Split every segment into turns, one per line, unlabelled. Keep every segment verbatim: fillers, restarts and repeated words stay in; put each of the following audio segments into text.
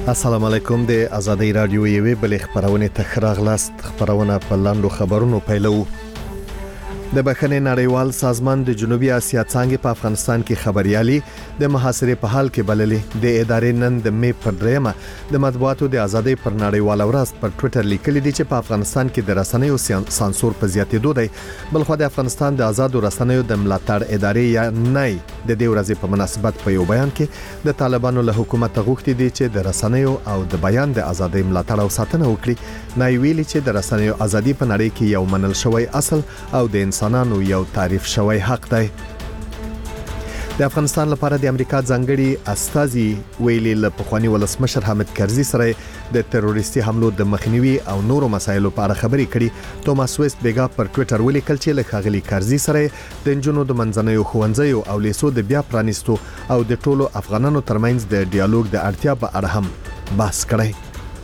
السلام علیکم د آزادۍ رادیو یوې بل خبرونه تخراغلاست خبرونه په لاندو خبرونو پیلو. د بخښنې نړیوال سازمان د جنوبي اسیا څنګه په افغانستان کې خبريالي د محاصرې په حال کې بللې د ادارې نن د می پر دریمه د مطبوعاتو د ازادۍ پر نړیوال ورځ پر ټوئیټر لیکلي دي چې په افغانستان کې د رسنیو سانسور په زیاتېدو دی. بل خو د افغانستان د آزادو رسنیو د ملاتړ ادارې یا نه د دې ورځې په مناسبت په یو بیان کې د طالبانو له حکومت غوښتي دي چې د رسنیو او د بیان د ازادۍ ملاتړ او ساتنه وکړي. نه ویلي چې د رسنیو ازادي په نړۍ کې یو منل شوی اصل او د انسانانو یو تعریف شوی حق دی. د افغانستان لپاره د امریکا ځانګړي استازي ویلي له پخوانی ولسمشر حامد کرزي سره د تروریستي حملو د مخنیوي او نورو مسایلو په اړه خبرې کړي. توماس ویست بیګا پر ټوئیټر ولیکل چې له خاغلی کرزي سره د جنونو د منځنیو خوندزیو او لیسو د بیا پرانیستو او د ټولو افغانانو ترمنځ د ډیالوګ د اړتیا په اړه هم بحث کړی.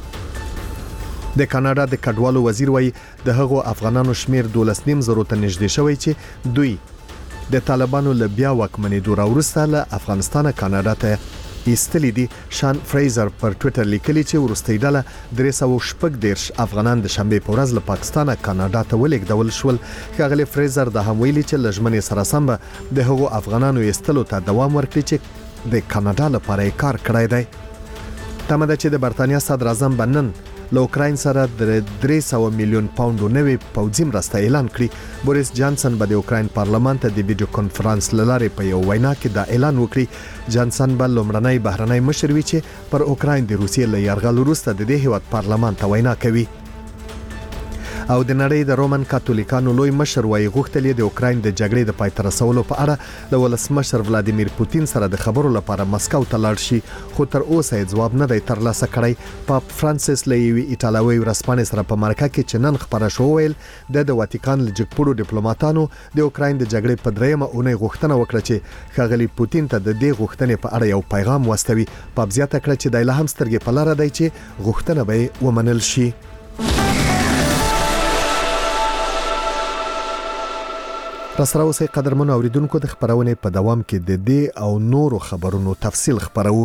د کاناډا د کډوالو وزیر وایي د هغو افغانانو شمیر دولس نیم زرو ته نږدې شوی چې دوی د طالبانو له بیا واکمنېدو وروسته له افغانستان کاناډا ته ایستلي دي. شان فریزر پر ټوئیټر لیکلي چې وروستۍ ډله درې سوه شپږ دېرش افغانان د شنبې په ورځ له پاکستان کاناډا ته ولېږدول شول. ښاغلی فریزر د هم ویلي چې له ژمنې سره سم د هغو افغانانو ایستلو ته دوام ورکړي چې د کاناډا لپاره یې کار کړی دی. تمه ده چې د برتانیا صدر اعظم بنن له اوکراین سره د درې سوه میلیون پاونډو نوي پوځي مرسته اعلان کړي. بوریس جانسن به د اوکراین پارلمان ته د ویډیو کانفرنس لاره په یو وینا کې دا اعلان وکړي. جانسن به لومړنی بهرنی مشر وي چې پر اوکراین د روسیې له یرغل وروسته د دې هیواد پارلمان ته وینا کوي. او د نړۍ د رومن کاتولیکانو لوی مشر وایي غوښتل د اوکراین د جګړې د پای ته رسولو په اړه د ولسمشر ولادیمیر پوتین سره د خبرو لپاره مسکو ته لاړ شي، خو تر اوسه یې ځواب نه دی ترلاسه کړی. پاپ فرانسیس له یوې ایټالوي ورځپاڼې سره په مرکه کې چې نن خبره شو ویل د د واتیکان له جګپوړو ډیپلوماټانو د اوکراین د جګړې په دریمه اونۍ غوښتنه وکړه چې ښاغلی پوتین ته د دې غوښتنې په اړه یو پیغام واستوي. پاپ زیاته کړه چې د له هم سترګې په لاره دی چې غوښتنه به ومنل شي. راسره اوسئ قدرمنو اوریدونکو، د خبرونې په دوام کې د دې او نورو خبرونو تفصیل خبرو.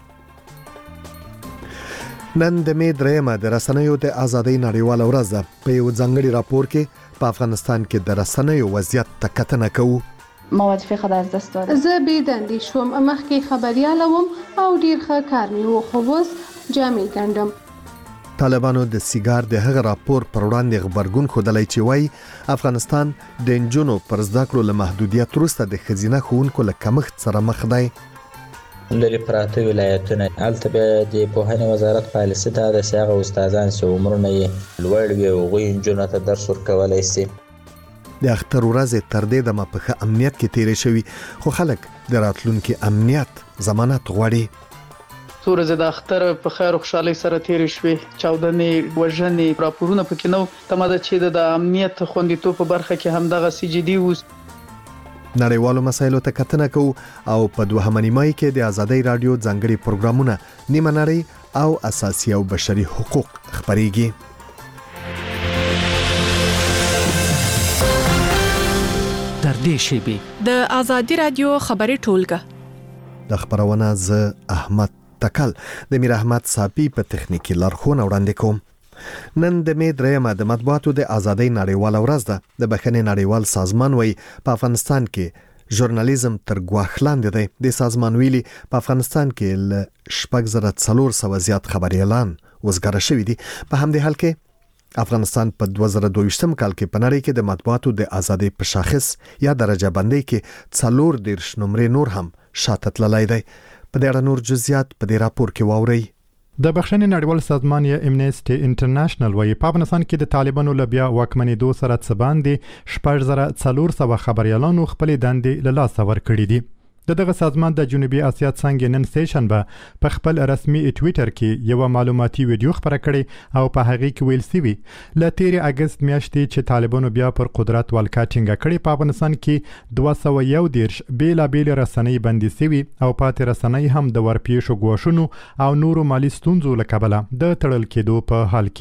نن د می دریمه د رسنیو د ازادۍ نړیواله ورځ ده. په یو ځانګړي راپور کې په افغانستان کې د رسنیو وضعیت ته کتنه کوو.
موظفه خدای از دست دادم.
زه بېدندې شوم، مخکې خبریاله وم او ډیر ښه کار مې و، خو اوس جامې ګنډم.
طالبانو د سیګار د هغه راپور پر وړاندې خبرګون ښودلی چې وایي افغانستان د نجونو پر زده کړو له محدودیت وروسته د ښځینه ښوونکو له کمښت سره مخ دی.
لرې پراته ولایتونه هلته بیا د پوهنې وزارت پالیسي دا ده چې هغه استادان چې عمرونه یې لوړ وي هغوی نجونو ته درس ورکولی سي.
د اختر ورځې تر دې دمه په ښه امنیت کې تیرې شوي، خو خلک د راتلونکي امنیت ضمانت غواړي.
څو ورځې د اختر په خیر او خوشحالۍ سره تیرې شوې، چاودنې، وژنې، راپورونه پکې نه و. تمه ده چې د امنیت خوندیتوب په برخه کې همدغسې جدي اوس.
نړیوالو مسایلو ته کتنه کوو او په دوهمه نیمایي کې د آزادۍ رادیو ځانګړي پروګرامونه نیمه نړۍ او اساسي او بشري حقوق خپرېږي.
تر دې شیبې
د آزادۍ رادیو خبري ټولګه
د خبرونه ز احمد تکل د میر احمد صافی په تخنیکی لارښوونه وړاندې کوم. نن د می دریمه د مطبوعاتو د ازادۍ نړیواله ورځ ده. د بخښنې نړیوال سازمان وایي په افغانستان کې ژورنالیزم تر ګواښ لاندې دی. د سازمان ویلي په افغانستان کې له شپږ زره څلور سوه زیات خبریالان وزګاره شوي دي. په همدې حال کې افغانستان په دوه زره دوه ویشتم کال کې په نړۍ کې د مطبوعاتو د ازادۍ په شاخص یا درجه بندۍ کې څلور دېرش نمرې نور هم شاته تللی دی. په دې اړه نور جزئیات په دې راپور کې واورئ.
د بخښنې نړیوال سازمان یا امنیسټي انټرنیشنل وایي په افغانستان کې د طالبانو له بیا واکمنېدو سره څه باندې شپږ زره څلور سوه خبریالانو خپلې دندې له لاسه ورکړې دي. د دغه سازمان د جنوبي اسیا څنګه نن سیشنبه په خپل رسمي ټوئیټر کې یو معلوماتي ویډیو خبره کړې او په هغه کې ویل سوي ل تیر اگست میاشتې چې طالبانو بیا پر قدرت ولکا ټینګه کړې په افغانستان کې دوه سوه یو دېرش بیلا بیل رسنۍ بندي سوي او پاتې رسنۍ هم د ورپېښو ګواښونو او نورو مالي ستونزو له کبله د تړل کېدو په حال کې دي.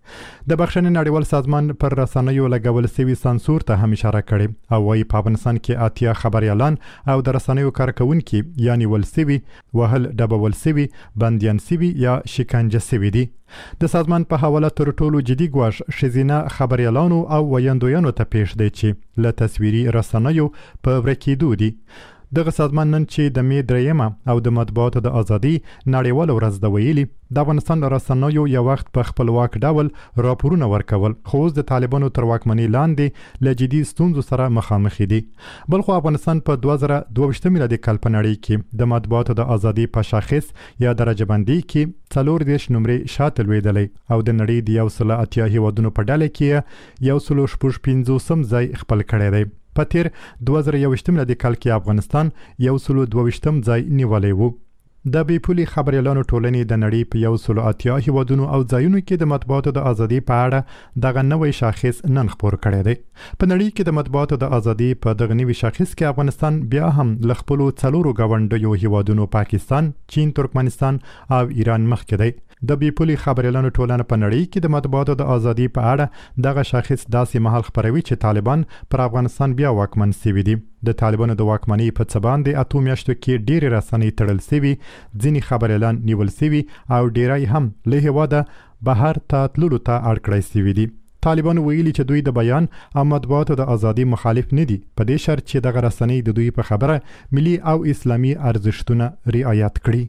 د بخښنې نړیوال سازمان پر رسنیو لګول شوی سانسور ته هم اشاره کړې او وايي په افغانستان کې اتیا خبريالان او د رسنیو کارکونکي یعنی ولسوي وهل ډبول سوي بنديان سوي یا شکنجه سوي دي. د سازمان په حواله تر ټولو جدي ګواښ ښځینه خبريالانو او ویاندویانو ته پیښ دی چې له تصویري رسنیو په ورکېدو دي. دغه سازمان نن چې د می دریمه او د مطبوعاتو د ازادي نړیوال ورځ د ویلي د افغانستان رسنیو یو وخت په خپلواک ډول راپورونه ورکول خو اوس د طالبانو تر واکمنۍ لاندې له جدي ستونزو سره مخامخ دي. بلخو افغانستان په دوه زره دوه ویشت میلادي کال په نړۍ کې د مطبوعاتو د ازادي په شاخص یا درجه بندي کې څلور دیش نمرې شاته لویدلی او د نړۍ د یو سل اتیا هیوادونو په ډله کې یو سل شپږ پنځوسم ځای خپل کړی دی. په تیر دوه زره یوویشت میلادي کال کې افغانستان یو سل دوه ویشتم ځای نیولی و. د بې پولي خبريالانو ټولنې د نړۍ په یو سل اتیا هیوادونو او ځایونو کې د مطبوعاتو د ازادي په اړه دغه نوی شاخص نن خپور کړی دی. په نړۍ کې د مطبوعاتو د ازادي په دغه نوي شاخص کې افغانستان بیا هم له خپلو څلورو ګاونډیو هیوادونو پاکستان، چین، ترکمنستان او ایران مخکې دی. د بې پولي خبريالانو ټولنه په نړۍ کې د مطبوعاتو د ازادي په اړه دغه شاخص داسې مهال خبروي چې طالبان پر افغانستان بیا واکمن شوي دي. د طالبانو د واکمنۍ په څه باندې اتو میاشتو کې ډېرې رسنۍ تړل شوي، ځینې خبريالان نیول شوي او ډېری هم له هېواده بهر ته تللو ته اړ کړی شوي دي. طالبان ویلي چې دوی د بیان او مطبوعاتو د ازادي مخالف نه دي په دې شرط چې دغه رسنۍ د دوی په خبره ملي او اسلامي ارزښتونه رعایت کړي.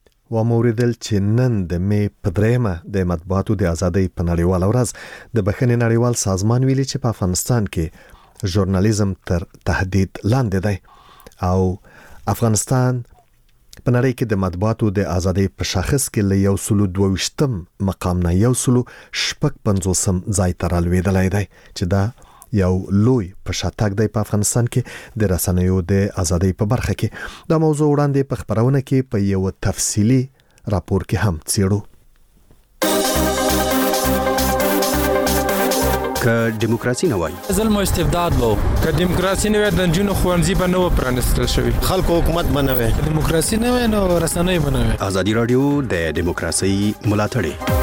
و موردل چې نن د می په دریمه د مطبوعاتو د ازادۍ په نړیواله ورځ د بخښنې نړیوال سازمان ویلي چې په افغانستان کې ژورنالیزم تر تهدید لاندې دی او افغانستان په نړۍ کې د مطبوعاتو د ازادۍ په شاخص کې له یو سل دوه ویشتم مقام نه یو سل شپږ پنځوسم ځای ته رالوېدلی دی چې دا یو لوی په شاتګ دی په افغانستان کې د رسنیو د ازادۍ په برخه کې. دا موضوع وړاندې په خبرونه کې په یو تفصیلی راپور کې هم څېړو.
که دیموکراسي نه وای
ظلم او استبداد وو،
که دیموکراسي نه وای د نجونو ښوونځي به نه و پرانیستل شوي،
خلکو حکومت به نه وای،
دیموکراسي نه وای نو رسنۍ به نه وای.
ازادي راډیو د دیموکراسي ملاتړ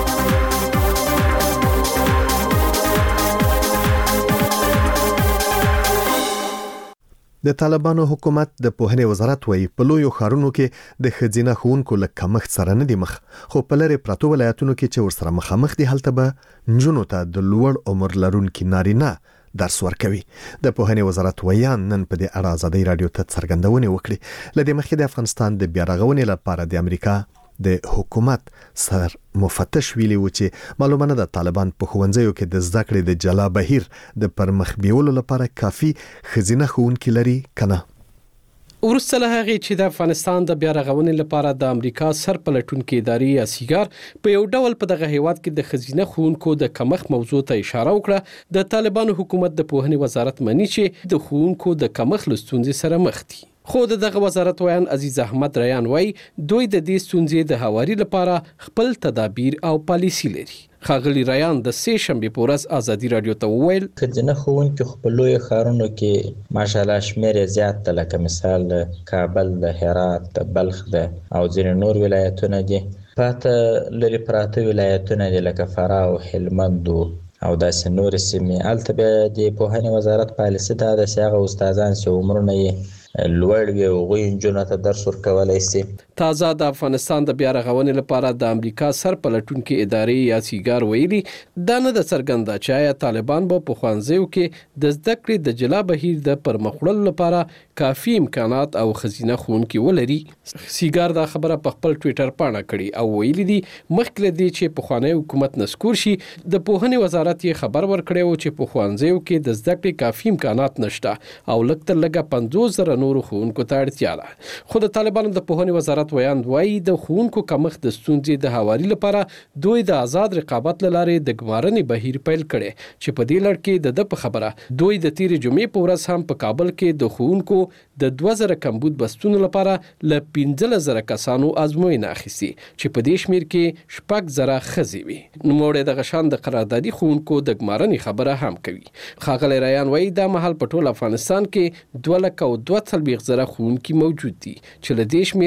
د طالبانو حکومت د پوهنې وزارت وایي په لویو ښارونو کې د ښځینه ښوونکو له کمښت سره نه دي مخ، خو په لرې پرتو ولایتونو کې چې ورسره مخامخ دي هلته به نجونو ته د لوړ عمر لرونکي نارینه درس ورکوي. د پوهنې وزارت ویان نن په دې اړه ازادي راډیو ته څرګندونې وکړي. له دې مخکې د افغانستان د بیا رغونې لپاره د امریکا د حکومت سر مفتش ویلي و چې معلومه نه ده طالبان په ښوونځیو کې د زده کړې د جلا بهیر د پرمخ بیولو لپاره کافي ښځینه ښوونکي لري کنه.
ورسته له هغې چې د افغانستان د بیا رغونې لپاره د امریکا سرپلټونکې ادارې یا سیګار په یو ډول په دغه هیواد کې د ښځینه ښوونکو د کمښت موضوع ته اشاره وکړه، د طالبانو حکومت د پوهنې وزارت مني چې د ښوونکو د کمښت له ستونزې سره مخ دي. خو د دغه وزارت ویان عزیز احمد ریان وای دوی د دې ستونزې د هواري لپاره خپل تدابیر او پالیسی لري. خاغلی ریان د سه شنبه په ورځ ازادي راډیو ته وویل
ښځینه ښوونکي خپل لوی ښارونو کې ماشاءالله شمیر زیات ده، لکه مثال کابل، د هرات، د بلخ ده او ځینې نور ولایتونه دي. پاته لري پراته ولایتونه دي لکه فراه او هلمند او داسې نور سیمې. هلته به د پوهنې وزارت پالیسي دا ده چې هغه استادان چې عمرونه یې لوړ وي هغوی نجونو ته درس ورکولی شي.
تازه د افغانستان د بیا رغونې لپاره د امریکا سرپلټونکې ادارې یا سیګار ویلي دا نه ده څرګنده چې آیا طالبان به په ښوونځیو کې د زده کړې د جلا بهیر د پرمخ وړلو لپاره کافي امکانات او ښځینه ښوونکي ولري. سیګار دا خبره په خپل ټویټر پاڼه کړې او ویلي دي مخکې له دې چې پخوانی حکومت نسکور شي د پوهنې وزارت یې خبر ورکړی و چې په ښوونځیو کې د زده کړې کافي امکانات نشته او لږ تر لږه پنځوس زره نورو ښوونکو ته اړتیا ده. خو د طالبانو د پوهنې وزارت ویاند وایي د ښوونکو کمښت د ستونزې د هواري لپاره دوی د آزاد رقابت له لارې د ګمارنې بهیر پیل کړی چې په دې لړ کې د ده په خبره دوی د تیرې جمعې په ورځ هم په کابل کې د ښوونکو د دوه زره کمبود بستونو لپاره له پنځلس زره کسانو ازموینه اخیستې چې په دې شمیر کې شپږ زره ښځې وي. نوموړی دغه شان د قراردادي ښوونکو د ګمارنې خبره هم کوي. ښاغلی ریان وایي دا مهال په ټول افغانستان کې دوه لکه او دوه څلوېښت زره ښوونکي موجود دي چې له دې شمیر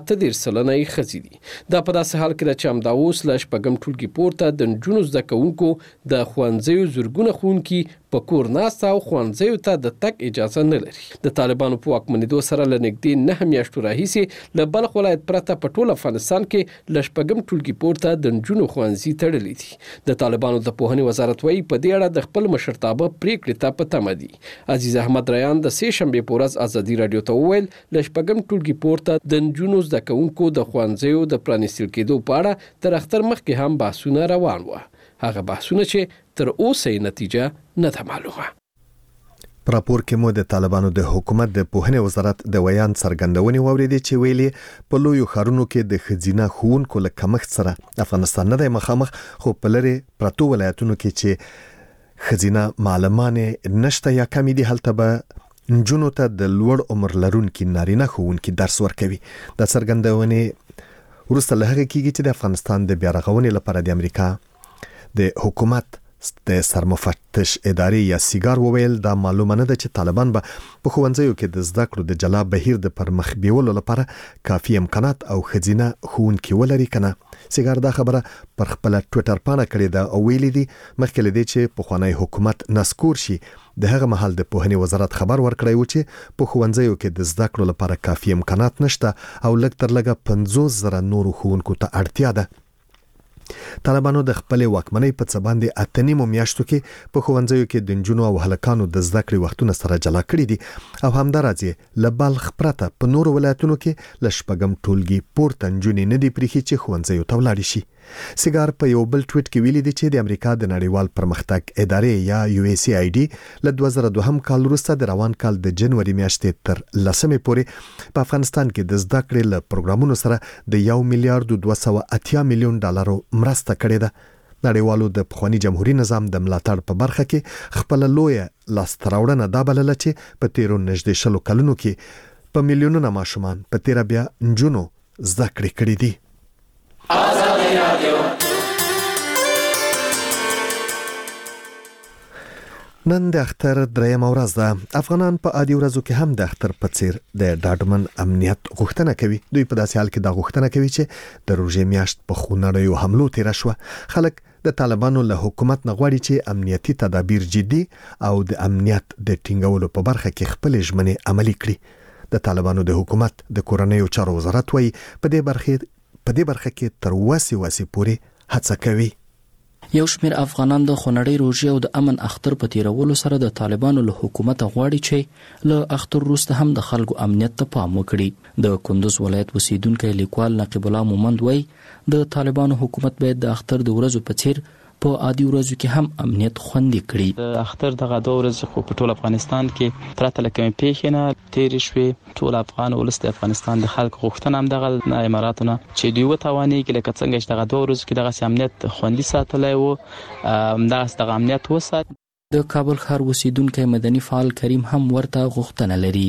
اته دېرش سلنه یې ښځې دي. دا په داسې حال کې ده چې همدا اوس له شپږم ټولګي پورته د نجونو زده کوونکو د ښوونځیو زرګونه ښوونکي په کور ناسته او ښوونځیو ته د تګ اجازه نه لري. د طالبانو په واکمنېدو سره له نږدې نهه میاشتو راهیسې له بلخ ولایت پرته په ټول افغانستان کې له شپږم ټولګي پورته د نجونو ښوونځي تړلي دي. د طالبانو د پوهنې وزارت وایي په دې اړه د خپل مشرتابه پریکړې ته په تمه دي. عزیز احمد ریان د سې شنبې په ورځ ازادي راډیو ته وویل له شپږم ټولګي پورته د نجونو زده کوونکو د ښوونځیو د پرانیستل کېدو په اړه تر اختر مخکې هم بحثونه روان وو. هغه بحثونه چې تر اوسه نتیجه نه ده معلومه.
په راپور کې مو د طالبانو د حکومت د پوهنې وزارت د ویان څرګندونې واوریدې چې ویلي په لویو ښارونو کې د ښځینه ښوونکو له کمښت سره افغانستان نه دی مخامخ، خو په لرې پرتو ولایتونو کې چې ښځینه معلمانې نشته یا کمی دي هلته به نجونو ته د لوړ عمر لرونکي نارینه ښوونکي درس ورکوي. د څرګندونې وروسته له هغې کېږي چې د افغانستان د بیارغونې لپاره د امریکا د حکومت د سرمفتش ادارې یا سیګار وویل دا معلومه نه ده چې طالبان به په ښوونځیو کې د زده کړو د جلا بهیر د پرمخ بیولو لپاره کافي امکانات او ښځینه ښوونکي ولري کنه. سیګار دا خبره پر خپل ټویټر پاڼه کړې ده او ویلي دي مخکې له دې چې پخوانی حکومت نسکور شي د هغه مهال د پوهنې وزارت خبر ورکړی و چې په ښوونځیو کې د زده کړو لپاره کافي امکانات نشته او لږ تر لږه پنځوس زره نورو ښوونکو ته اړتیا ده. طالبانو د خپل واکمنۍ په څه باندې اته نیمو میاشتو کې په ښوونځیو کې د نجونو او هلکانو د زده کړې وختونه سره جلا کړي دي او همداراز له بلخ پرته په نورو ولایتونو کې له شپږم ټولګي پورته نجونې نه دي پرېښي چې ښوونځیو ته ولاړې شي. سیګار په یو بل ټویټ کې ویلي دي چې د امریکا د نړیوال پرمختګ ادارې یا یو اس ای آی ډي له دوه زره دوهم کال وروسته د روان کال د جنوري میاشتې تر لسمې پورې په افغانستان کې د زده کړې له پروګرامونو سره د یو میلیارډ دوه سوه اتیا میلیون ډالرو مرسته کړې ده. نړیوالو د پخوانی جمهوریت نظام د ملاتړ په برخه کې خپل لوی لاسته راوړنه دا بلله چې په تیرو نږدې شلو کلونو کې په میلیونونو ماشومان په تیره بیا نجونو زده کړې کړې دي. نن د اختر درېیمه ورځ ده. افغانان په عادي ورځو کې هم د اختر په څیر د ډاډمن امنیت غوښتنه کوي. دوی په داسې حال کې دا غوښتنه کوي چې د روژې میاشت په خونړیو حملو تیره شوه. خلک د طالبانو له حکومت نه غواړي چې امنیتي تدابیر جدي او د امنیت د ټینګولو په برخه کې خپل ژمنې عملي کړي. د طالبانو د حکومت د کورنیو چارو وزارت وایي په دې برخه په دې برخه کې تر وسې وسې پورې هڅه کوي.
یو شمېر افغانان د خونړۍ روژې او د امن اختر په تیرولو سره د طالبانو له حکومت غواړي چې له اختر وروسته هم د خلکو امنیت ته پام وکړي. د کندوز ولایت اوسیدونکی لیکوال نقیب الله مومند وایي د طالبانو حکومت باید د اختر د ورځو په څیر په عادي ورځو کې هم امنیت خوندي کړي.
د اختر دغه دوه ورځې خو په ټول افغانستان کې پرته له کومې پیښې نه تېرې شوې. ټول افغان ولس د افغانستان د خلکو غوښتنه هم دغه اماراتونه چې دوی وتوانېږي لکه څنګه چې دغه دوه ورځو کې دغسې امنیت خوندي ساتلی و همدغسې دغه امنیت وسات.
د کابل ښار اوسیدونکی مدني فعال کریم هم ورته غوښتنه لري.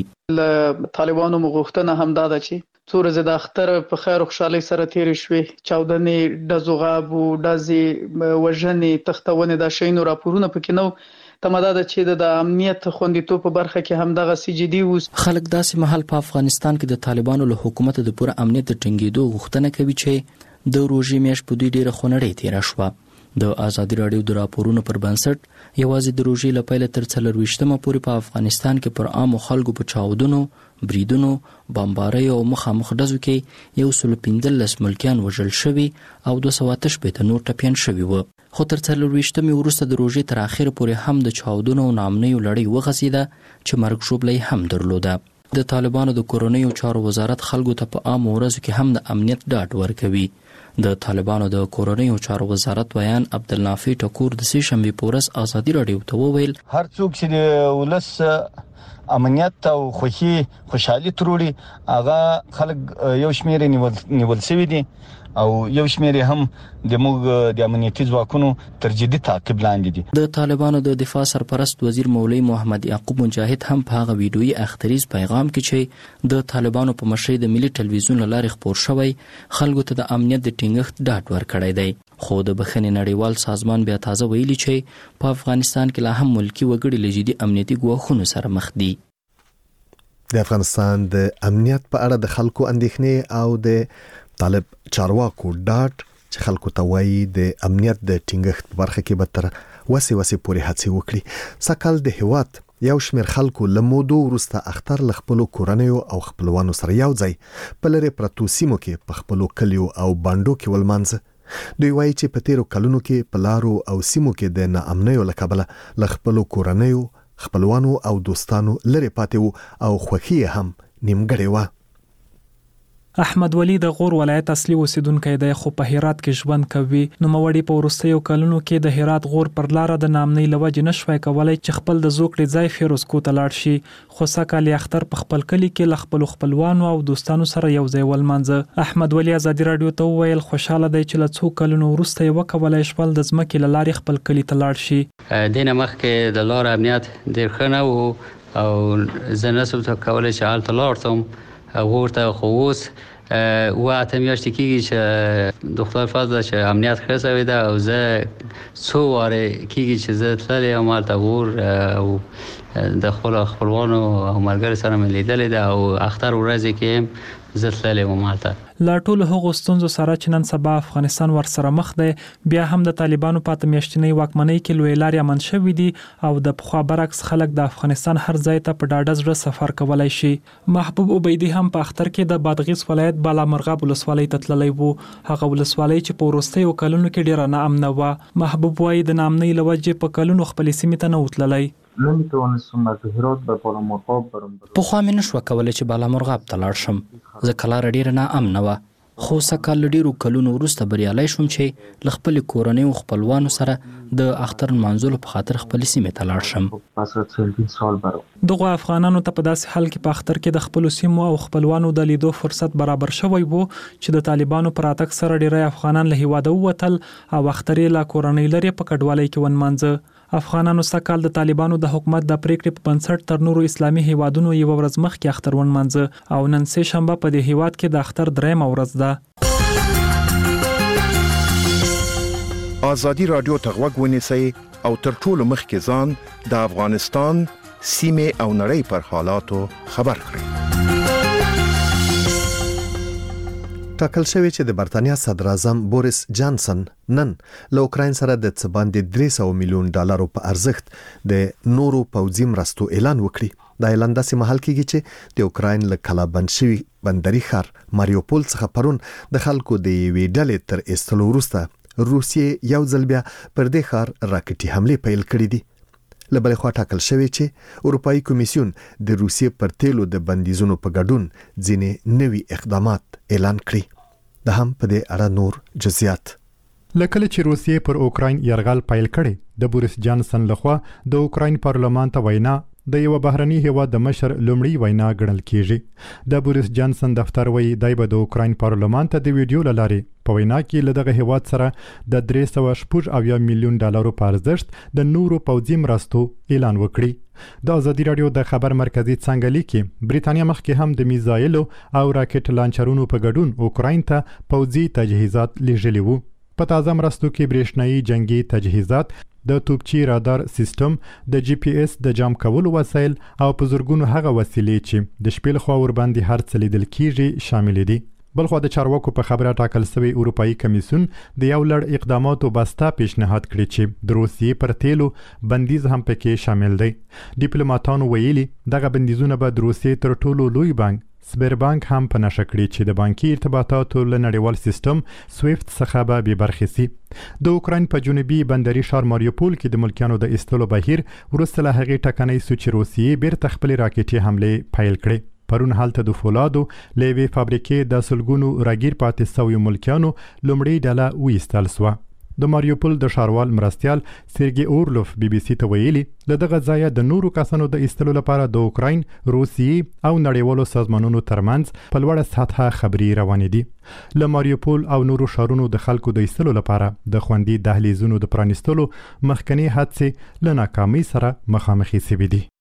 له طالبانو مو غوښتنه هم دا ده چې څو ورځې د اختر په خیر او خوشحالۍ سره تېرې شوې. چاودنې، ډزو غابو، ډزې، وژنې، تښتونې دا شیانو راپورونه پکې نه و. تمه دا ده چې د امنیت خوندیتوب په برخه کې همدغسې جدي اوسي.
خلک داسې مهال په افغانستان کې د طالبانو له حکومت د پوره امنیت د ټینګېدو غوښتنه کوي چې د روژې میاشت په دوی ډېره خونړۍ تېره شوه. د ازادي راډیو د راپورونو پر بنسټ یوازې د روژې له پیله تر څلرویشتمه پورې په افغانستان کې پر عامو خلکو په چاودنو، بریدونو، بمباریو او مخامخ ډزو کې یو سل پنځلس ملکیان وژل شوي او دوه سوه اته شپېته نور ټپیان شوي وو. خو تر څلرویشتمې وروسته د روژې تر اخره پورې هم د چاودنو او ناامنیو لړۍ وغځېده چې مرګ ژوبله هم درلوده. د طالبانو د کورنیو چارو وزارت خلکو ته په عامو ورځو کې هم د امنیت ډاډ ورکوي. د طالبانو د کورنیو چارو وزارت ویان عبدالنافع ټکور د سې شنبې په ورځ ازادي راډیو ته وویل
هر څوک چې د ولس امنیت او خوښي خوشحالي تروړي هغه خلک یو شمېر نیول نیول شوي دي او یو شمېر هم د موږ د امنیتي ځواکونو تر جدي تعقیب لاندې دي.
د طالبانو د دفاع سرپرست وزیر مولوي محمد یعقوب مجاهد هم په هغه ویډیويي اختریز پیغام کې چې د طالبانو په مشرۍ د ملي ټلویزیون له لارې خپور شوی خلکو ته د امنیت د ټینګښت ډاډ ورکړی دی. خو د بخښنې نړیوال سازمان بیا تازه ویلي چې په افغانستان کې لا هم ملکي وګړي له جدي امنیتي ګواښونو سره مخ دي.
د افغانستان د امنیت په اړه د خلکو اندېښنې او د طالب چارواکو ډاټ چې خلکو ته وایي د امنیت د ټینګښت برخه کې به تر وسې وسې پورې هڅې وکړي. سکل د هیواد یو شمېر خلکو له مودو وروسته اختر له خپلو کورنیو او خپلوانو سره یو ځای په لرې پرتو سیمو کې په خپلو کلیو او بانډو کې ولمانځه. دوی وایي چې په تیرو کلونو کې په لارو او سیمو کې د ناامنیو له کبله له خپلو کورنیو خپلوانو او دوستانو لرې پاتې وو او خوښي هم نیمګړې وه.
احمد ولی د غور ولایت اصلي اوسیدونکی دی خو په هرات کې ژوند کوي. نو موړي په وروستیو کلونو کې د هرات غور پر لار د نامنۍ لوجې نشوي کولای چې خپل د زوکړې ځای فیروز کو ته لاړ شي. خو سکه اختر په خپل کلی کې ل خپل خپلوانو او دوستانو سره یو ځای ولمانځه. احمد ولی ازادي رادیو ته ویل خوشاله دی چې له څو کلونو وروسته یو کولای شول د ځمکې له لارې خپل کلی ته لاړ شي.
دینه مخکې د لار امنیت ډیر ښه نه وو او زه نسم کولای چې هلته لاړ شم غور ته. خو اوس و اته میاشتې کېږي چې د خدای فضل چې امنیت ښه شوی ده او زه څو واره کېږي چې زه تللی یم هلته غور او د خپلو خپلوانو او ملګرو سره مې لیدلې ده او اختر ورځې کې هم زه تللی وم هلته.
لا ټولو هغو ستونزو سره چې نن سبا افغانستان ورسره مخ دی بیا هم د طالبانو په اته میاشتنۍ واکمنۍ کې لوی لارې امن شوي دي او د پخوا برعکس خلک د افغانستان هر ځای ته په ډاډه زړه سفر کولی شي. محبوب عبیدي هم په اختر کې د بادغیس ولایت بالامرغاب ولسوالۍ ته تللی و. هغه ولسوالۍ چې په وروستیو کلونو کې ډېره ناامنه وه. محبوب وایي د ناامنۍ له وجې په کلونو خپلې سیمې ته نه و تللی.
پخوا مې نشوه کولی چې بالامرغاب ته لاړ شم ځکه لاره ډېره ناامنه وه. خو سکه له ډېرو کلونو وروسته بریالی شوم چې له خپلې کورنۍ او خپلوانو سره د اختر نمانځلو په خاطر خپلې سیمې ته لاړ شم.
دغو افغانانو ته په داسې حال کې په اختر کې د خپلو سیمو او خپلوانو د لیدو فرصت برابر شوی وو چې د طالبانو پر راتګ سره ډېری افغانان له هیواده ووتل او اختر یې له کورنۍ لرې په کډوالۍ کې ونمانځه. افغانانو سکهال د طالبانو د حکومت د پریکړې په بنسټ تر نورو اسلامي هیوادونو یو ورځ مخکې اختر ونمانځه او نن سه شنبه په دې هیواد کې د اختر درېیمه ورځ ده.
ازادي رادیو ته غوږ ونیسئ او تر ټولو مخکې ځان د افغانستان سیمې او نړۍ پر حالاتو خبر کړئ.
ټاکل شوی چې د برتانیا صدر اعظم بوریس جانسن نن له اوکراین سره د څه باندې درې سوه میلیون ډالرو په ارزښت د نورو پوځي مرستو اعلان وکړي. دا اعلان داسې مهال کېږي چې د اوکراین له کلابند شوي بندري ښار ماریوپول څخه پرون د خلکو د یوې ډلې تر ایستلو وروسته روسیې یو ځل بیا پر دې ښار راکټي حملې پیل کړي دي. له بلې خوا ټاکل شوی چې اروپایي کمیسیون د روسیې پر تیلو د بندیزونو په ګډون ځینې نوي اقدامات اعلان کړي. د هم په دې اړه نور جزئیات.
لکه چې روسیې پر اوکراین یرغل پیل کړي د بوریس جانسن لخوا د اوکراین پارلمان ته وینا د یو بهرني هیواد د مشر لومړی وینا ګڼل کیږي. د بوریس جانسن دفتر وایي دای به د اوکراین پارلمان ته د ویډیو له لارې په وینا کې له دغه هیواد سره د درې سوه شپږ اویا میلیون ډالرو په ارزښت د نورو پوځي مرستو اعلان وکړي. د ازادي رادیو د خبر مرکزی څنګه لیکي بریټانیا مخکې هم د میزایلو او راکټ لانچرونو په ګډون اوکراین ته پوځي تجهیزات لیږلي وو. په تازه مرستو کې برېښنايي جنگي تجهیزات، د توپچی رادار سیستم، د جی پی اس د جام کولو وسایل او په زرګونو هغه وسیلې چې د شپې لخوا ور باندې هر څه لیدل کیږي شامل دي. بلخوا د چارواکو په خبره ټاکل شوی اروپایي کمیسیون د یو لړ اقداماتو بسته پیشنهاد کړی چې د روسیې پر تیلو بندیز هم پکې شامل دی. ډیپلوماټانو ویلي دغه بندیزونه به د روسیې تر ټولو لوی بانک سبر بانک هم په نشه کړی چې د بانکي ارتباطاتو له نړیوال سیستم سویفت څخه به بې برخې سي. د اوکراین په جنوبي بندري ښار ماریوپول کې د ملکیانو د ایستلو بهیر وروسته له هغې ټکنۍ سو چې روسیې بیرته خپلې راکټي حملې پیل کړې. پرون هلته د فولادو له یوې فابریکې د سلګونو راګیر پاتې سویو ملکیانو لومړۍ ډله وایستل سوه. د ماریوپول د ښاروال مرستیال سرګي اورلوف بي بي سي ته ویلي له دغه ځایه د نورو کسانو د ایستلو لپاره د اوکراین، روسیې او نړیوالو سازمانونو ترمنځ په لوړه سطحه خبرې روانې دي. له ماریوپول او نورو ښارونو د خلکو د ایستلو لپاره د خوندي دهلیزونو د پرانیستلو مخکنی هڅې له ناکامۍ سره مخامخې سوي دي.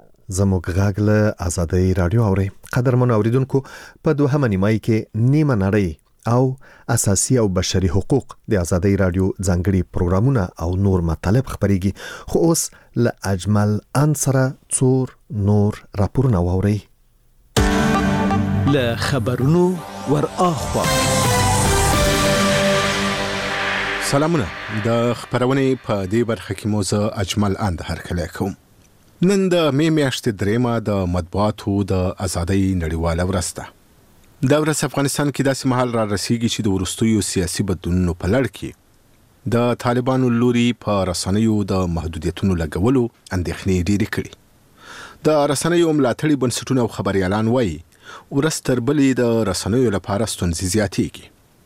زموږ غږ له ازادۍ رادیو اورئ. قدرمنو اوریدونکو، په دوهمه نیمایي کې نیمه نړۍ او اساسي او بشري حقوق د ازادۍ رادیو ځانګړي پروګرامونه او نور مطالب خبريږي. خو اوس له اجمل ان سره څور نور راپورونه واورئ.
له خبرونو ور اخوا.
سلامونه د خبرونه په دې برخه کې موزه اجمل اند هرکلی کوم. نن د می میاشتې درېمه د مطبوعاتو د ازادۍ نړیواله ورځ ده. دا ورځ افغانستان کې داسې مهال را رسیږي چې د وروستیو سیاسي بدلونونو په لړ کې د طالبانو لوري په رسنیو د محدودیتونو لګولو اندېښنې ډېرې کړي. د رسنیو ملاتړي بنسټونه او خبريالان وایي ورځ تر بلې د رسنیو لپاره ستونزې زیاتېږي.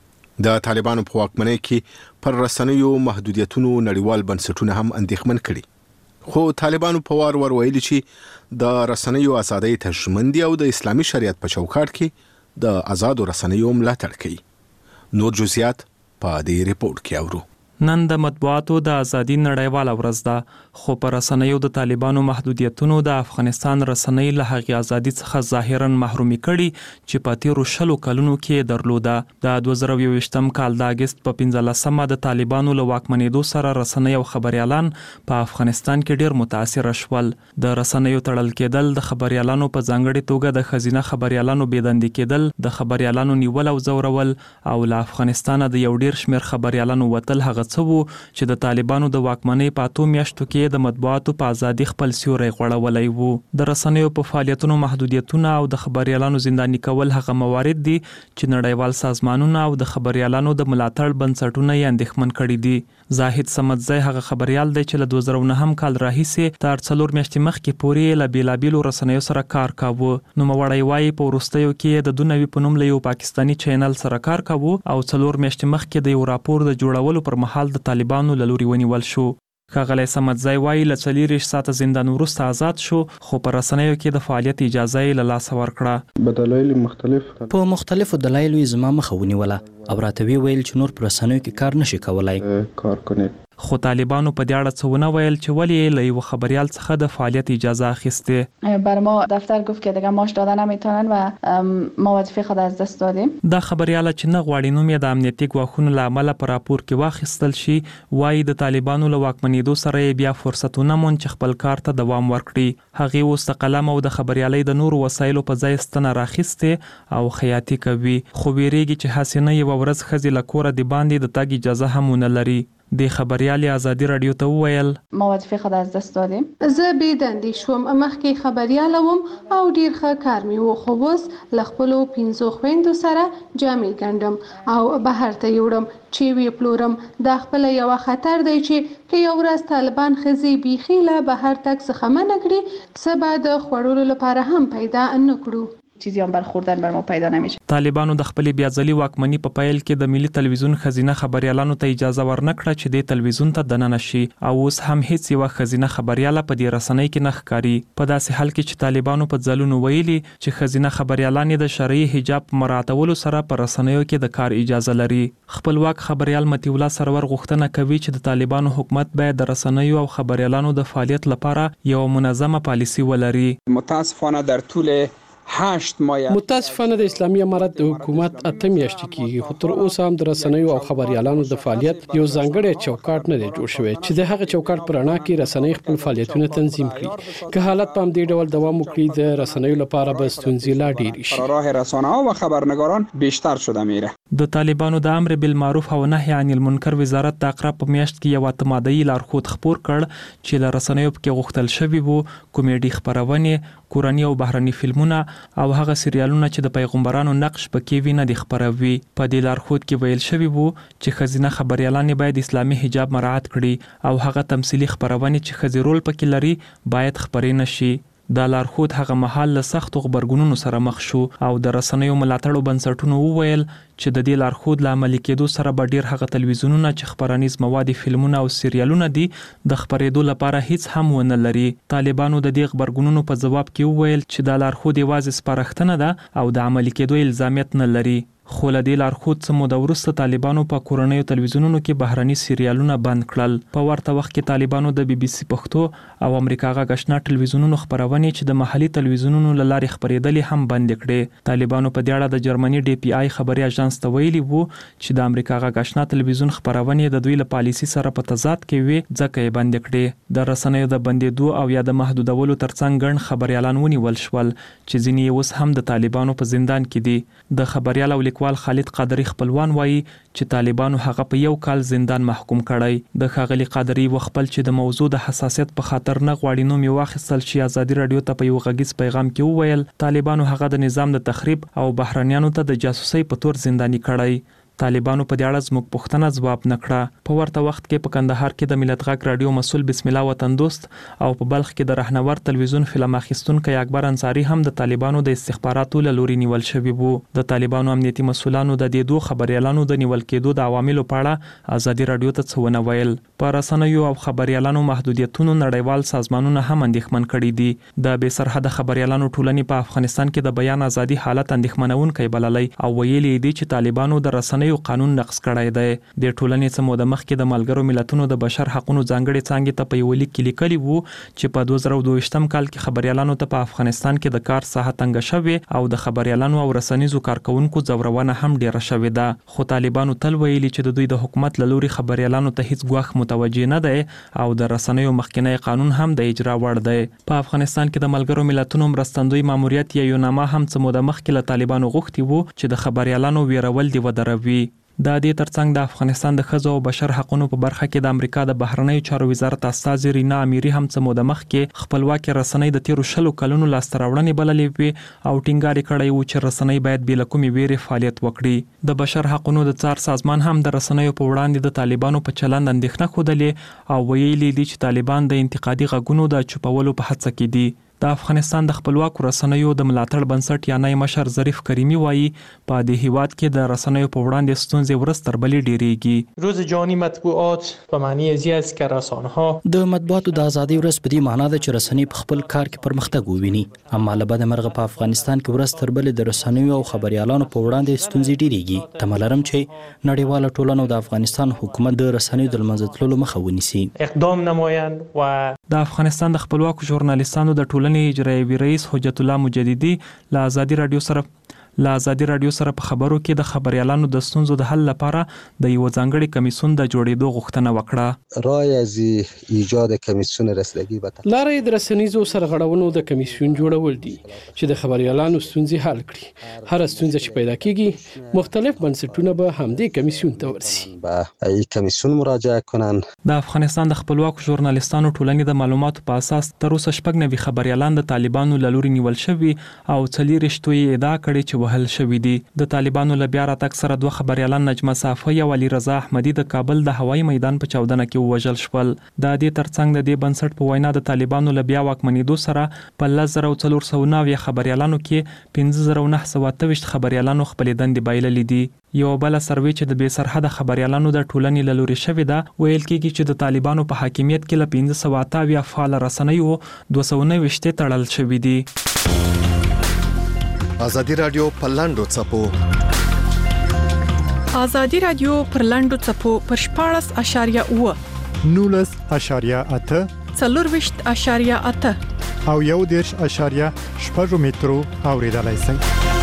د طالبانو په واکمنۍ کې پر رسنیو محدودیتونو نړیوال بنسټونه هم اندېښمن کړي. خو طالبانو په وار ور ویلي چې د رسنیو ازادۍ ته ژمن دي او د اسلامي شریعت په چوکاټ کې د آزادو رسنیو ملاتړ کوي. نور جزئیات په دې ریپورت کې اورو.
نن د مطبوعاتو د ازادي نړیواله ورځ ده، خو پر رسنیو د طالبانو محدودیتونو د افغانستان رسنۍ له هغې ازادي څخه ظاهرا محرومي کړي چې په تیرو شلو کلونو کې درلوده. د دوه زره یوویشتم کال د اګست په پنځلسمه د طالبانو له واکمنېدو سره رسنۍ او خبريالان په افغانستان کې ډېر متاثر شول. د رسنیو تړل کېدل، د خبريالانو په ځانګړي توګه د خزینه خبريالانو بېدندې کېدل، د خبريالانو نیول او ځورول او له افغانستان د یو ډېر شمېر خبريالانو وتل هغه څه وو چې د طالبانو د واکمنۍ په اتو میاشتو کې د مطبوعاتو په ازادي خپل سیوری غوړولی وو. د رسنیو په فعالیتونو محدودیتونه او د خبريالانو زنداني کول هغه موارد دي چې نړیوال سازمانونه او د خبريالانو د ملاتړ بنسټونه یې اندېښمن کړي دي. زاهد سمدزی هغه خبريال دی چې له دوه زره نهم کال راهیسې تر څلور میاشتې مخکې پورې له بیلابیلو رسنیو سره کار کاوه. نوموړی وایي په وروستیو کې د دونوي په نوم له یو پاکستاني چینل سره کار کاوه او څلور میاشتې مخکې د یو راپور د جوړولو پر مهال د طالبانو له لوري ونیول شو. ښاغلی سمدزی وایي له څلېرویشت ساعته زندان وروسته آزاد شو، خو په رسنیو کې د فعالیت اجازه یې له لاسه ورکړه.
په دلایلو مختلف
په مختلفو دلایلو یې زما مخه ونیوله او راته ویې ویل چې نور په رسنیو کې کار نشي کولای.
کار کنید
خو طالبانو په دې اړه څه ونه ویل چې ولې له یو خبريال څخه د فعالیت اجازه اخیسته.
بر ما دفتر گفت که دیگه ماش دادن نمیتونن و ما وظیفه خود از دست دادیم.
دا خبريال چې نه غواړي نوم یې د امنیتي ګواښونو له امله په راپور کې واخیستل شي، وایي د طالبانو له واکمنېدو سره یې بیا فرصتونه مون چې خپل کار ته دوام ورکړي. هغې اوس د قلم او د خبريالۍ د نورو وسایلو په ځای ستنه راخیستې او خیاطي کوي، خو ویریږي چې حسینه یوه ورځ ښځې له کوره د باندې د تګ اجازه هم ونه لري. د خبريال ازادي رادیو ته وویل
ما وظیفه خود از دست دادیم.
زه بېدندې شوم، مخکې خبريال وم او ډیر ښه کار مې و، خو اوس له خپلو پنځو خویندو سره جامې ګنډم او بهر ته یوړم چې وی پلورم. دا خپل یو خطر دی چې که یو ورځ طالبان ښځې بیخي له بهر تګ څخه منع کړي، څه به د خوړلو لپاره هم پیدا نه کړو.
چیزی هم برخوردن بر ما پیدا نمیشه.
طالبانو د خپلې بیاځلي واکمنۍ په پیل کې د ملي تلویزیون خزینه خبريالانو ته اجازه ورنکړه چې د تلویزیون ته دننه شي او اوس هم هیڅ یو خزینه خبرياله په دې رسنۍ کې نه ښکاري. په داسې حال کې چې طالبانو په ځلونو ویلي چې خزینه خبريالان د شرعي حجاب مراعاتولو سره په رسنیو کې د کار اجازه لري. خپلواک خبريال متي الله سرور غوښتنه کوي چې د طالبانو حکومت باید د رسنیو او خبريالانو د فعالیت لپاره یو منظمه پالیسي ولري.
متاسفانه در طول هشت ماه
متاسفانه د اسلامي امارت د حکومت اته میاشتې کېږي، خو تر اوسه هم د رسنیو او خبريالانو د فعالیت یو ځانګړی چوکاټ نه دی جوړ شوی چې د هغه چوکاټ پر اړه کې رسنۍ خپل فعالیتونه تنظیم کړي. که حالت په همدې ډول دوام وکړي د رسنیو لپاره به ستونزې لا ډېرې شي.
راه رسانه‌ها و خبرنگاران بیشتر شده میره.
د طالبانو د امر بالمعروف او نهي عن المنکر وزارت د اقرا په میاشت کې یو اتمادي لارښود خپور کړ چې له رسنیو کې غوښتل شوی وو کومیډي خبرونه، کورنی او بهرني فلمونه او هغه سریالونه چې د پیغمبرانو نقش پکې وي نه د خبروي. په دې لارښود کې ویل شوی وو چې خزینه خبريالان باید اسلامي حجاب مراعات کړي او هغه تمثيلي خبرونه چې خزي رول پکې لري باید خبرې نشي. دا لارښود هغه مهال له سختو خبرګونونو سره مخ شو او د رسنیو ملاتړو بنسټونو وویل چې د دې لارښود له عملي کېدو سره به ډیر هغه تلویزیونونه چې خبرانیز مواد، فلمونه او سریالونه دي د خبرېدو لپاره هیڅ هم ونه لري. طالبانو د دې خبرګونونو په جواب کې وویل چې دا لارښود یوازې سپارښتنه ده او د عملي کېدو الزامیت نه لري. خو له دې لارښود څه موده وروسته طالبانو په کورنیو تلویزیونونو کې بهرني سریالونه بند کړل. په ورته وخت کې طالبانو د بي بي سي پښتو او امریکا غږ آشنا تلویزیونونو خبرونه چې د محلي تلویزیونونو له لارې خبرېدلې هم بند کړې. طالبانو په دې اړه د جرمني ډي پی آی خبري اژانس ته ویلي وو چې د امریکا غږ آشنا تلویزیون خبرونه د دوی له پالیسي سره په تضاد کې وي ځکه یې بند کړې. د رسنیو د بندیدو او یا د محدودولو ترڅنګ ګڼ خبريالان ونیول شول چې ځینې اوس هم د طالبانو په زندان کې دي. د خبريال او لیکوال خالد قادری خپلوان وایي چې طالبانو هغه په یو کال زندان محکوم کړی. د ښاغلي قادری وخپل چې د موضوع د حساسیت په خاطر نه غواړي نوم یې واخیستل شي، ازادي رادیو ته په یو غږیز پیغام کې وویل طالبانو هغه د نظام د تخریب او بهرنیانو ته د جاسوسۍ په تور زنداني کړی. طالبانو په دې اړه زموږ پوښتنه ځواب نکړه. په ورته وخت کې په کندهار کې د ملت غږ رادیو مسول بسم الله وطن دوست او په بلخ کې د رهنور تلویزیون فلم اخیستونکو اکبر انصاری هم د طالبانو د استخباراتو له لوري نیول شوی وو. د طالبانو امنیتي مسولانو د دې دوه خبريالانو د نیول کېدو د عواملو په اړه ازادي رادیو ته څه ونه ویل. په رسنیو او خبريالانو محدودیتونو نړیوال سازمانونه هم اندېښمن کړي دي. د بې سرحده خبريالانو ټولنې په افغانستان کې د بیان ازادي حالت اندېښمنونکی بللی او ویلي دي چې طالبانو د رسنیو قانون نقض کړی دی. د ټولنې څخه مو د مخکې د ملګرو ملتونو د بشر حقوقو ځانګړي څانګې ته په یو لیک کې لیکلي وو چې په دوه زره دوه ویشتم کال کې خبريالانو ته په افغانستان کې د کار ساحه تنګ شوې او د خبريالانو او رسنیزو کارکونکو ځورونه هم ډیره شوې ده. خو طالبانو تل ویلي چې د دوی د حکومت له لوري خبريالانو ته هیڅ ګواښ متوجه نه دی او د رسنیو مخکنی قانون هم د اجرا وړ دی. په افغانستان کې د ملګرو ملتونو مرستندوی ماموریت یا یوناما هم څه موده مخکې له طالبانو غوښتي وو چې د خبريالانو ویرول دی ودروي. د دې ترڅنګ د افغانستان د ښځو او بشر حقوقو په برخه کې د امریکا د بهرنیو چارو وزارت استاذ رینا امیری هم څه موده مخکې خپلواکي رسنۍ د تیرو شلو کلونو لاسته راوړنې بللې وي او ټینګار کړی و چې رسنۍ باید بې له کومې ویرې فعالیت وکړي. د بشر حقوقو د څار سازمان هم د رسنیو په وړاندې د طالبانو په چلند اندېښنه ښودلې او ویلي دي چې طالبان د انتقادي غږونو د چوپولو په هڅه کې دي. د افغانستان د خپلواکو رسنیو د ملاتړ بنسټ یا نای مشر ظریف کریمی وایي په دې هیواد کې د رسنیو په وړاندې ستونزې ورځ تر بلې ډیریږي.
روز جهانی مطبوعات به معنی ازی است که رسانه ها
د مطبوعاتو د ازادي ورځ په دې معنی ده چې رسنۍ په خپل کار کې پرمختګ وویني. اما له بد مرغه په افغانستان کې ورځ تر بلې د رسنیو او خبريالانو په وړاندې ستونزې ډیریږي. تمه لرم چې نړیواله ټولنه د افغانستان حکومت د رسنیو د لمنځه تللو مخه ونیسي،
اقدام نمایند و
د افغانستان د خپلواکو ژورنالیستانو د ټولنې اجرایوي رئیس حجت الله مجددي له ازادي رادیو سره له ازادي رادیو سره په خبرو کې د خبريالانو د ستونزو د حل لپاره د یو ځانګړي کمیسیون د جوړېدو غوښتنه وکړه.
رای از ایجاد کمیسیون رسیدگی به
لارې د رسنیزو سرغړونو د کمیسیون جوړول دي چې د خبريالانو ستونزې حل کړي. هر ستونزه چې پیدا کیږي مختلف بنسټونه به همدې کمیسیون ته ورسي
به ای کمیسیون مراجعه کنن.
د افغانستان د خپلواکو ژورنالیستانو ټولنې د معلوماتو په اساس تر اوسه شپږ نوي خبريالان د طالبانو له لوري نیول شوي او څلور رښتوي ادعا کړې چې وهل شوی دي. د طالبانو له بیا راتګ سره دوه خبريالان نجمه صافی او علي رضا احمدي د کابل د هوایي میدان په چاودنه کې ووژل شول. د دې ترڅنګ د دې بنسټ په وینا د طالبانو له بیا واکمنېدو سره په لس زره څلور سوه نوي خبريالانو کې پنځه زره نهه سوه اته ویشت خبريالانو خپلې دندې بایللې دي. یو بل سروې چې د بې سرحده خبريالانو د ټولنې له لوري شوې ده ویل کېږي چې د طالبانو په حاکمیت کې له پنځه سوه اته اویا فعال رسنیو دوه سوه نهه ویشت تړل شوي دي.
ازادي رادیو په لاندو چپو
ازادي رادیو پر لاندو چپو پر شپاړس اشاریه اوه
نولس اشاریه اته
څلور ویشت اشاریه اته
او یو دیرش اشاریه شپږ مترو اوریدلای شئ.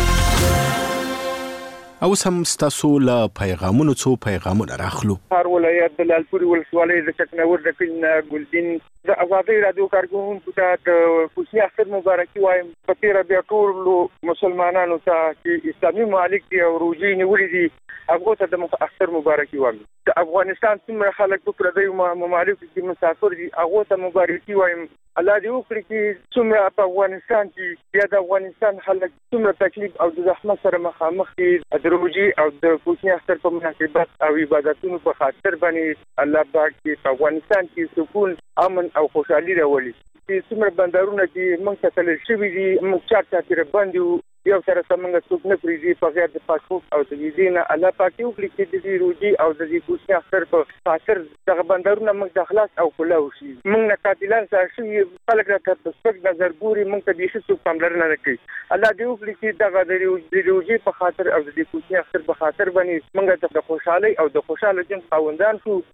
او سم ستاسو له پیغامونو څو پیغامونه راخلو.
هر ولایت د لالپوري ولسوالۍ د چکنور د کلینه ګلدین د ازادي رادیو کارکونکو ته د کوچني اختر مبارکي وایم. په تیر بیا ټول مسلمانانو ته چې اسلامي مالک دي او روزي نیولې دي هغه ته د اختر مبارکي وایم. د افغانستان څومره خلک په پردیو ممالکو کې مسافر دي هغه ته مبارکي وایم. الله دې وکړي چې څومره په افغانستان کې بیا د افغانستان خلک څومره تکلیف او د زحمت سره مخامخ دي د روزي او د کوچني اختر په مناسبت او عبادتونو په خاطر باندې الله پاک په افغانستان کې سکون امن او خوشحالي راولي. چې څومره بندرونه چې موږ ته تلل شوي دي موږ چارته تیر باندې یو سره څنګه څوک نه پریږي په غیر د پاسپورت او د ویزې نه الله پاک یو کلی چې د روجي او د کوچني اختر په خاطر دغه بندرونه موږ د خلاص او کله وشي موږ نه قاتلان سره شي خلک راته په سپک نظر ګوري موږ ته د څه پاملرنه نه کوي الله دې وکړي چې دغه د روجي په خاطر او د کوچني اختر په خاطر باندې موږ ته د خوشحالي او د خوشاله ژوند خاوندان شو.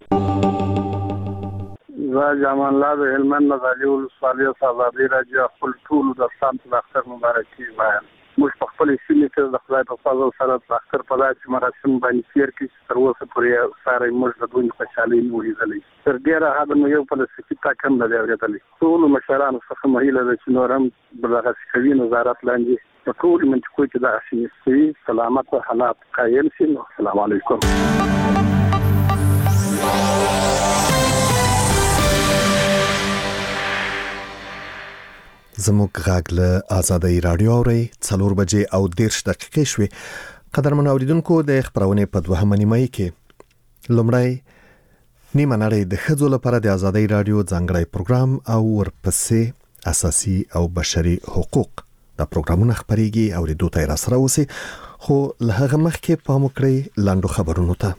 زه جامان الله د هلمند نظریه ولسوالۍ آزادي راډیو خپل ټول د سنت د اختر مبارکي وایم. موږ په خپل سیمه کې د خدای په فضل سره د اختر په داسې مراسم باندې تیر کړي تر اوسه پورې ساره موږ د دوی خوشحالي نه ولیدلې. تر ډیره حد نو یو په لسکی تاکم نه دی اورېدلې. ټول مشرانو څخه مهیله ده چې نور هم بلغه کوي نظارت لاندې په ټول منطقو کې د اشنستي سلامت او حالات قائم شي. السلام علیکم.
زموږ غږ له آزادۍ رادیو اوري څلور بجې او دیرش دقیقې شوي. قدرمن اوریدونکو د خبرونې په دوهمه نیمه کې لومړی نیمه نړۍ د ښځو لپاره د آزادۍ رادیو ځانګړی پروګرام او ورپسې اساسي او بشري حقوق دا پروګرامونه خبريږي او ریډو ته راسره اوسي. خو له هغه مخکې پام وکړئ لاندو خبرونو ته.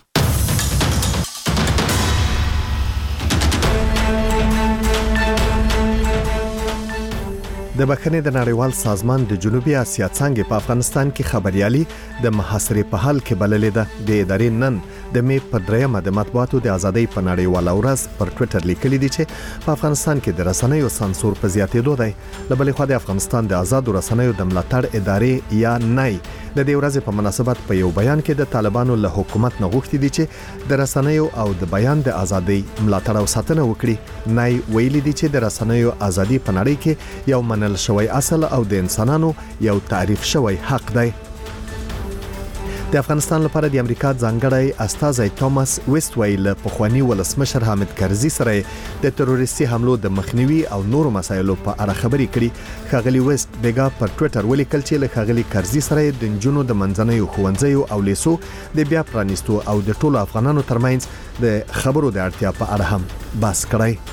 د بخښنې د نړیوال سازمان د جنوبي اسیا څنګه په افغانستان کې خبريالي د محاصرې په حال کې بللې ده. د ادارې نن د می په دریمه د مطبوعاتو د ازادۍ په نړیواله ورځ پر ټوئیټر لیکلي دي چې په افغانستان کې د رسنیو سانسور په زیاتېدو دی. له بلې خوا د افغانستان د آزادو رسنیو د ملاتړ ادارې یا نای د دې ورځې په مناسبت په یو بیان کې د طالبانو له حکومت نه غوښتي دي چې د رسنیو او د بیان د ازادۍ ملاتړ او ساتنه وکړي. نای ویلي دي چې د رسنیو ازادي په نړۍ کې یو منل شوی اصل او د انسانانو یو تعریف شوی حق دی. د افغانستان لپاره د امریکا ځانګړی استازی توماس ویست ویل په خواني ولسمشر حامد کرزي سره د تروریستي حملو د مخنیوي او نورو مسایلو په اړه خبرې کړي. خاغلی ویست بیګا پر ټوئیټر ولیکل چې له خاغلی کرزي سره د نجونو د منځنیو ښوونځیو او لیسو د بیا پرانیستو او د ټولو افغانانو ترمنځ د خبرو د اړتیا په اړه هم بحث کړی.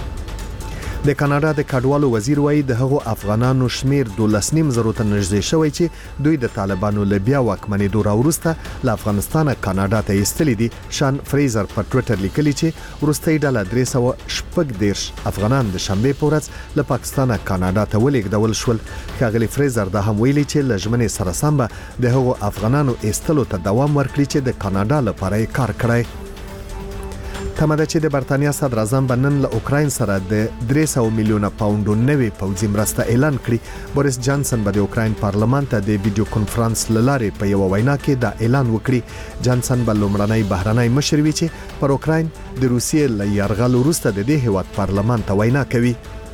د کاناډا د کډوالو وزیر وایي د هغو افغانانو شمیر دولس نیم زرو ته نږدې شوی چې دوی د طالبانو له بیا واکمنېدو راوروسته له افغانستانه کاناډا ته ایستلي دي. شان فریزر په ټوئیټر لیکلي چې وروستۍ ډله درې سوه شپږ دېرش افغانان د شنبې په ورځ له پاکستانه کاناډا ته ولېږدول شول. ښاغلي فریزر دا هم ویلي چې له ژمنې سره سم به د هغو افغانانو ایستلو ته دوام ورکړي چې د کاناډا لپاره یې کار کړی. تمه ده چې د برتانیا صدر اعظم بنن له اوکراین سره د درې سوه میلیونه پاونډو نوې پوځي مرسته اعلان کړي. بوریس جانسن به د اوکراین پارلمان ته د ویډیو کانفرنس لارې په یو وینا کې دا اعلان وکړي. جانسن به لومړنی بهرنی مشر وي چې پر اوکراین د روسیې له یرغل وروسته د دې هیواد پارلمان ته وینا کوي.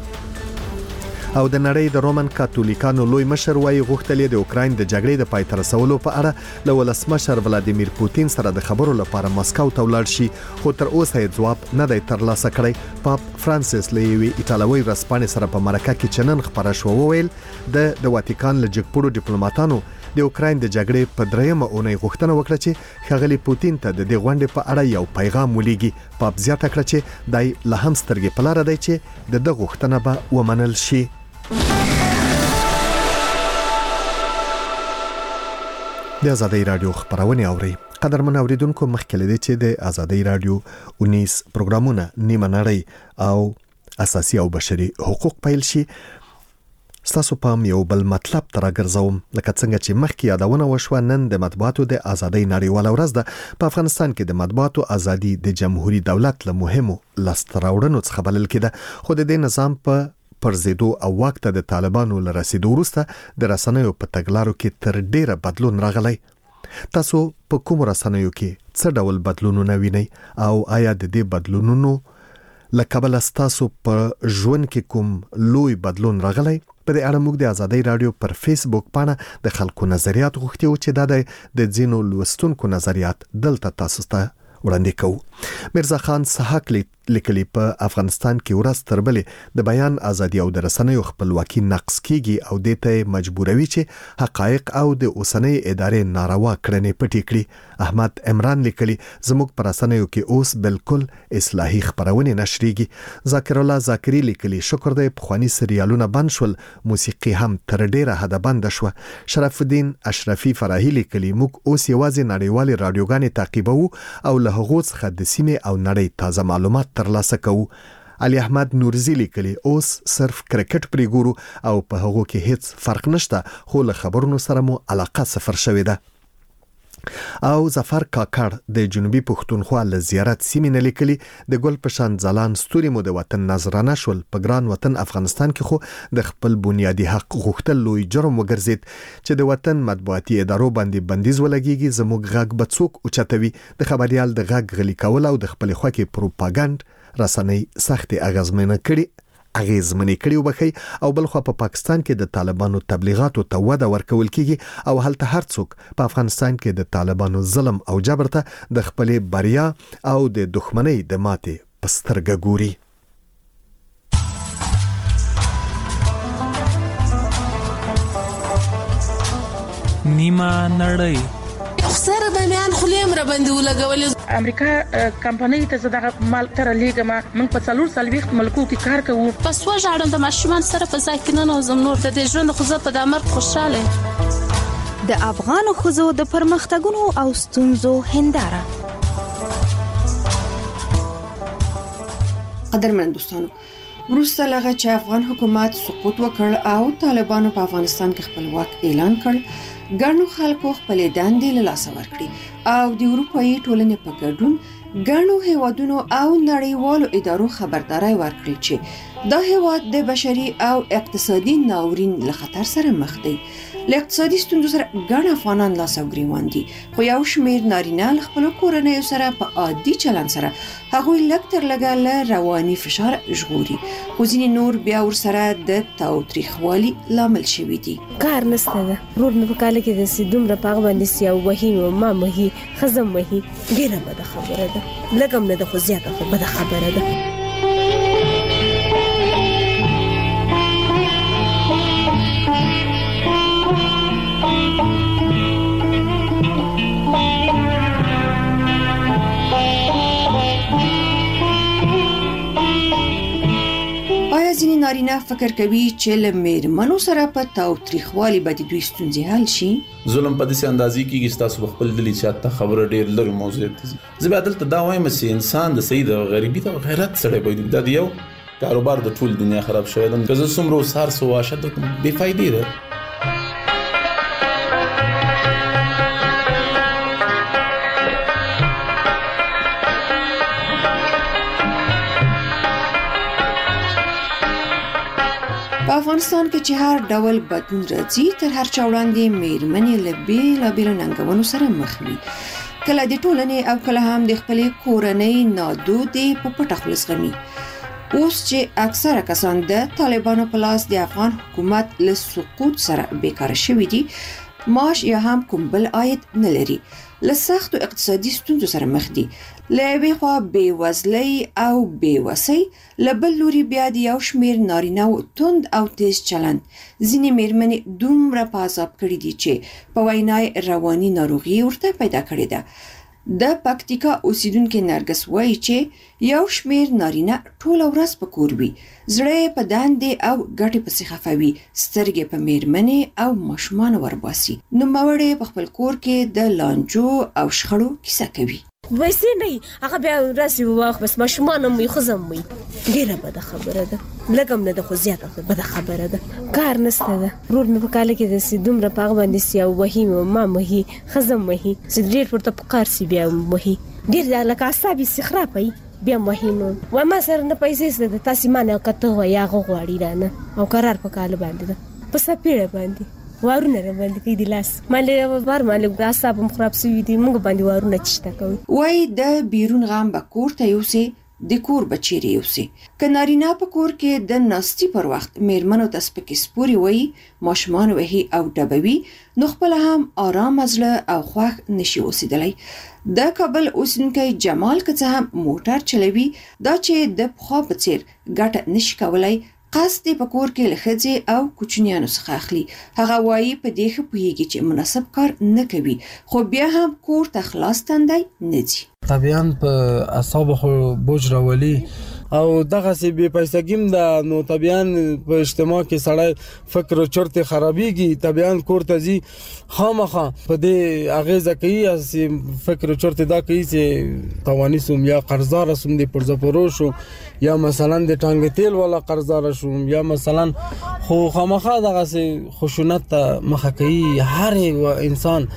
او د نړۍ د رومن کاتولیکانو لوی مشر وایي غوښتل د اوکراین د جګړې د پای ته رسولو په اړه له ولسمشر ولادیمیر پوتین سره د خبرو لپاره مسکو ته ولاړ شي، خو تر اوسه یې ځواب نه دی ترلاسه کړی. پاپ فرانسیس له یوې ایټالوي ورځپاڼې سره په مرکه کې چې نن خپره شوه وویل د د واتیکان له جګپوړو ډیپلوماټانو د اوکراین د جګړې په دریمه اونۍ غوښتنه وکړه چې ښاغلي پوتین ته د دې غونډې په اړه یو پیغام ولېږي. پاپ زیاته کړه چې دای له هم سترګې په لاره دی چې د دغه غوښتنه به ومنل شي. د آزادۍ رادیو خبرونه اوري. قدرمن اوریدونکو، مخکې لدی چې د آزادۍ رادیو اونیس پروګرامونه نیمه نړۍ او اساسي او بشري حقوق پیل شي، ستاسو پام یو بل مطلب تر راګرځوم. لکه څنګه چې مخکې یادونه وشوه، نن د مطبوعاتو د آزادۍ نړیواله ورځ ده. په افغانستان کې د مطبوعاتو ازادي د جمهوریت دولت له مهمو لاسته راوړنو څخه بلل کېده، خو د دې نظام په پرزیدو او وخت د طالبانو له رسیدو وروسته د رسنیو په تګلارو کې تر ډیره بدلون راغلی. تاسو په کوم رسنیو کې څه ډول بدلونونه وینئ او آیا د دې بدلونونو له کبله ستاسو په ژوند کې کوم لوی بدلون راغلی؟ په دې اړه موږ د آزادۍ رادیو پر فیسبوک پاڼه د خلکو نظریات غوښتي وو چې دا د ځینو لوستونکو نظریات دلته تاسو ته وړاندې کوو. مرزا خان سحق لیکلي په افغانستان کې ورځ تر بلې د بیان ازادي او د رسنیو خپلواکي نقص کیږي او د ته مجبوروي چې حقایق او د اوسنۍ ادارې ناروا کړنې پټې کړي. احمد عمران لیکلي زموږ پر رسنیو کې اوس بالکل اصلاحي خبرونه نشريږي. ذاکر الله ذاکری لیکلي شکر دی پخوانی سریالونه بند شول، موسیقي هم تر ډیره حد بند شو. شرف الدین اشرفي فراهی لیکلي موږ اوس یوازې نړیوالې رادیوګانې تعقیبوو او له هغو څخه د سیمې او نړۍ تازه معلومات ترلاسه کوو. علي احمد نورزی لیکلي اوس صرف کرکټ پرې ګورو او په هغو کې هیڅ فرق نشته، خو له خبرونو سره مو علاقه صفر شوې ده. او ظفر کاکړ د جنوبي پښتونخوا له زیارت سیمې نه لیکلي د ګل پشان ځلان ستوري مو د وطن نظرانه شول، په ګران وطن افغانستان کې خو د خپل بنیادی حق غوښتل لوی جرم وګرځید چې د وطن مطبوعاتي ادارو باندې بندیز ولګيږي. زموږ غږ به څوک اوچتوي؟ د خبريال د غږ غلي کول او د خپل خوکي پروپاګاندا رسنۍ سختي اغازمنه کړي اغیزمنې کړي وبخي. او بلخو په پاکستان کې د طالبانو تبلیغاتو ته وده ورکول کیږي او هلته هر څوک په افغانستان کې د طالبانو ظلم او جبر ته د خپلې بریا او د دښمنۍ د ماتې پسترګه ګوري.
نیمه نړۍ
سره به میان خلیم را باندې ولګولې.
امریکا کمپنۍ ته زداغه مال تر لیګما من په څلور سالويخت ملکو کې کار کوو.
پس وژاړم د ماشومان سره په ځای کې نه نوزم نور د ژوند خو زه په د امر خوشاله.
د افغان خوځو د پرمختګونو او ستونزو هنداره.
قدرمن دوستانو، وروسته لغه چې افغان حکومت سقوط وکړ او طالبانو په افغانستان کې خپلواک اعلان کړ، ګڼو خلکو خپل دندې له لاسه ورکړي او د اروپאי ټولنې په ګډون ګڼو هیوادونو او نړیوالو ادارو خبرداري ورکړي چې دا هیواد د بشري او اقتصادي ناورین له خطر سره مخ دی. له اقتصادي ستونزو سره ګڼ افغانان لاس او ګریوان دي، خو یو شمېر نارینه له خپل کورنۍ سره په عادي چلند سره هغوی لږ تر لږه له رواني فشار ژغوري، خو ځینې نور بیا ورسره د تاوتریخوالي لامل شوي دي.
کار نشته ده، رور مې په کال کې د سي دومره په هغه باندې سي او وهي ما مهي خزم مهي ډېره بده خبره ده، لږ هم نه ده خو زیاته خو بده خبره ده.
ځینې نارینه فکر کوي چې له میرمنو سره په تاوتریخوالي به د دوی ستونزې حل شي.
ظلم په داسې اندازې کېږي چې تاسو خپل دلی چاته خبره ډېر لږ موضوع دي. زه به دلته دا وایم چې انسان د سید او غریبي ته غیرت سره باید د یو کاروبار د ټول دنیا خراب شوی ده. که زه څومره سار سو واشه د بې فایدې ده.
په افغانستان کې چې هر ډول بدلون راځي تر هر چا وړاندې میرمنې له بیلابیلو ننګونو سره مخ وي، کله د ټولنې او کله هم د خپلې کورنۍ نادودې په پټه خوله زغمي. اوس چې اکثره کسان د طالبانو په لاس د افغان حکومت له سقوط سره بیکاره شوي دي، معاش یا هم کوم بل عاید نه لري، له سختو اقتصادي ستونزو سره مخ دي، له یوې خوا بېوزلۍ او بېوسۍ، له بل لوري بیا د یو شمېر نارینه‌و توند او تیز چلند ځینې میرمنې دومره په عذاب کړي دي چې په وینا یې رواني ناروغي ورته پیدا کړې ده. د پکتیکا اوسیدونکو نرګس وایي چې یو شمېر نارینه ټوله ورځ په کور وي، زړه په دندې او ګټې پسې خفوي، سترګې په میرمنې او ماشومان ورباسي. نوموړی په خپل کور کې د لانجو او شخړو کیسه کوي.
ویسې نه هغه بیا راسي واخ بس ماشومان مې خزم مې ډیره بده خبره ده، لګم نه ده خو زیاته بده خبره ده. کار نشته ده، رور مې په کال کې د سي دومره په هغه باندې سي او وهي ما مهي خزم مهي چې ډیر پورته په کار سي بیا مهي ډیر د لکه اعصابي سخراپي بیا مهمه و ما سره نه پیسې ست تاسو مانه کته و یا غوړی رانه او قرار په کال باندې ده په سپیړه باندې وارونه باندې کې د لاس مالې بار مالې اعصاب مخرب سوي دي موږ باندې وارونه چشته کوي.
وای د بیرون غم به کور ته یوسي د کور بچی یوسي. که نارینه په کور کې د ناستي پر وخت میرمنو ته سپکې سپوري وایي، ماشومان وهي او ډبوي، نو خپل هم آرام زړه او خوښ نشي اوسېدلی. د کابل اوسیدونکی جمال که څه هم موټر چلوي، دا چې د پخوا په څیر ګټه نشي کولای، قصد په کور کې له ښځې او کوچنیانو څخه اخلي. هغه وایي په دې ښه پوهېږي چې مناسب کار نه کوي، خو بیا هم کور ته خلاص تندی نه ځي.
طبعاً په اعصابو خو بوج راولي او دغه سی بے پیسګیم دا، نو طبعاً په اجتماع کې سړی فکر او چرته خرابېږي، طبعاً کور ته ځي خامخا په دې اغیزه کوي، اس فکر او چرته دا کوي چې توانی سوم یا قرضدار سوم د پرځ پروشو یا مثلا د ټانګ تیل ولا قرضدار شوم یا مثلا خو خامخا دغه سی خشونت مخه کوي. هر انسان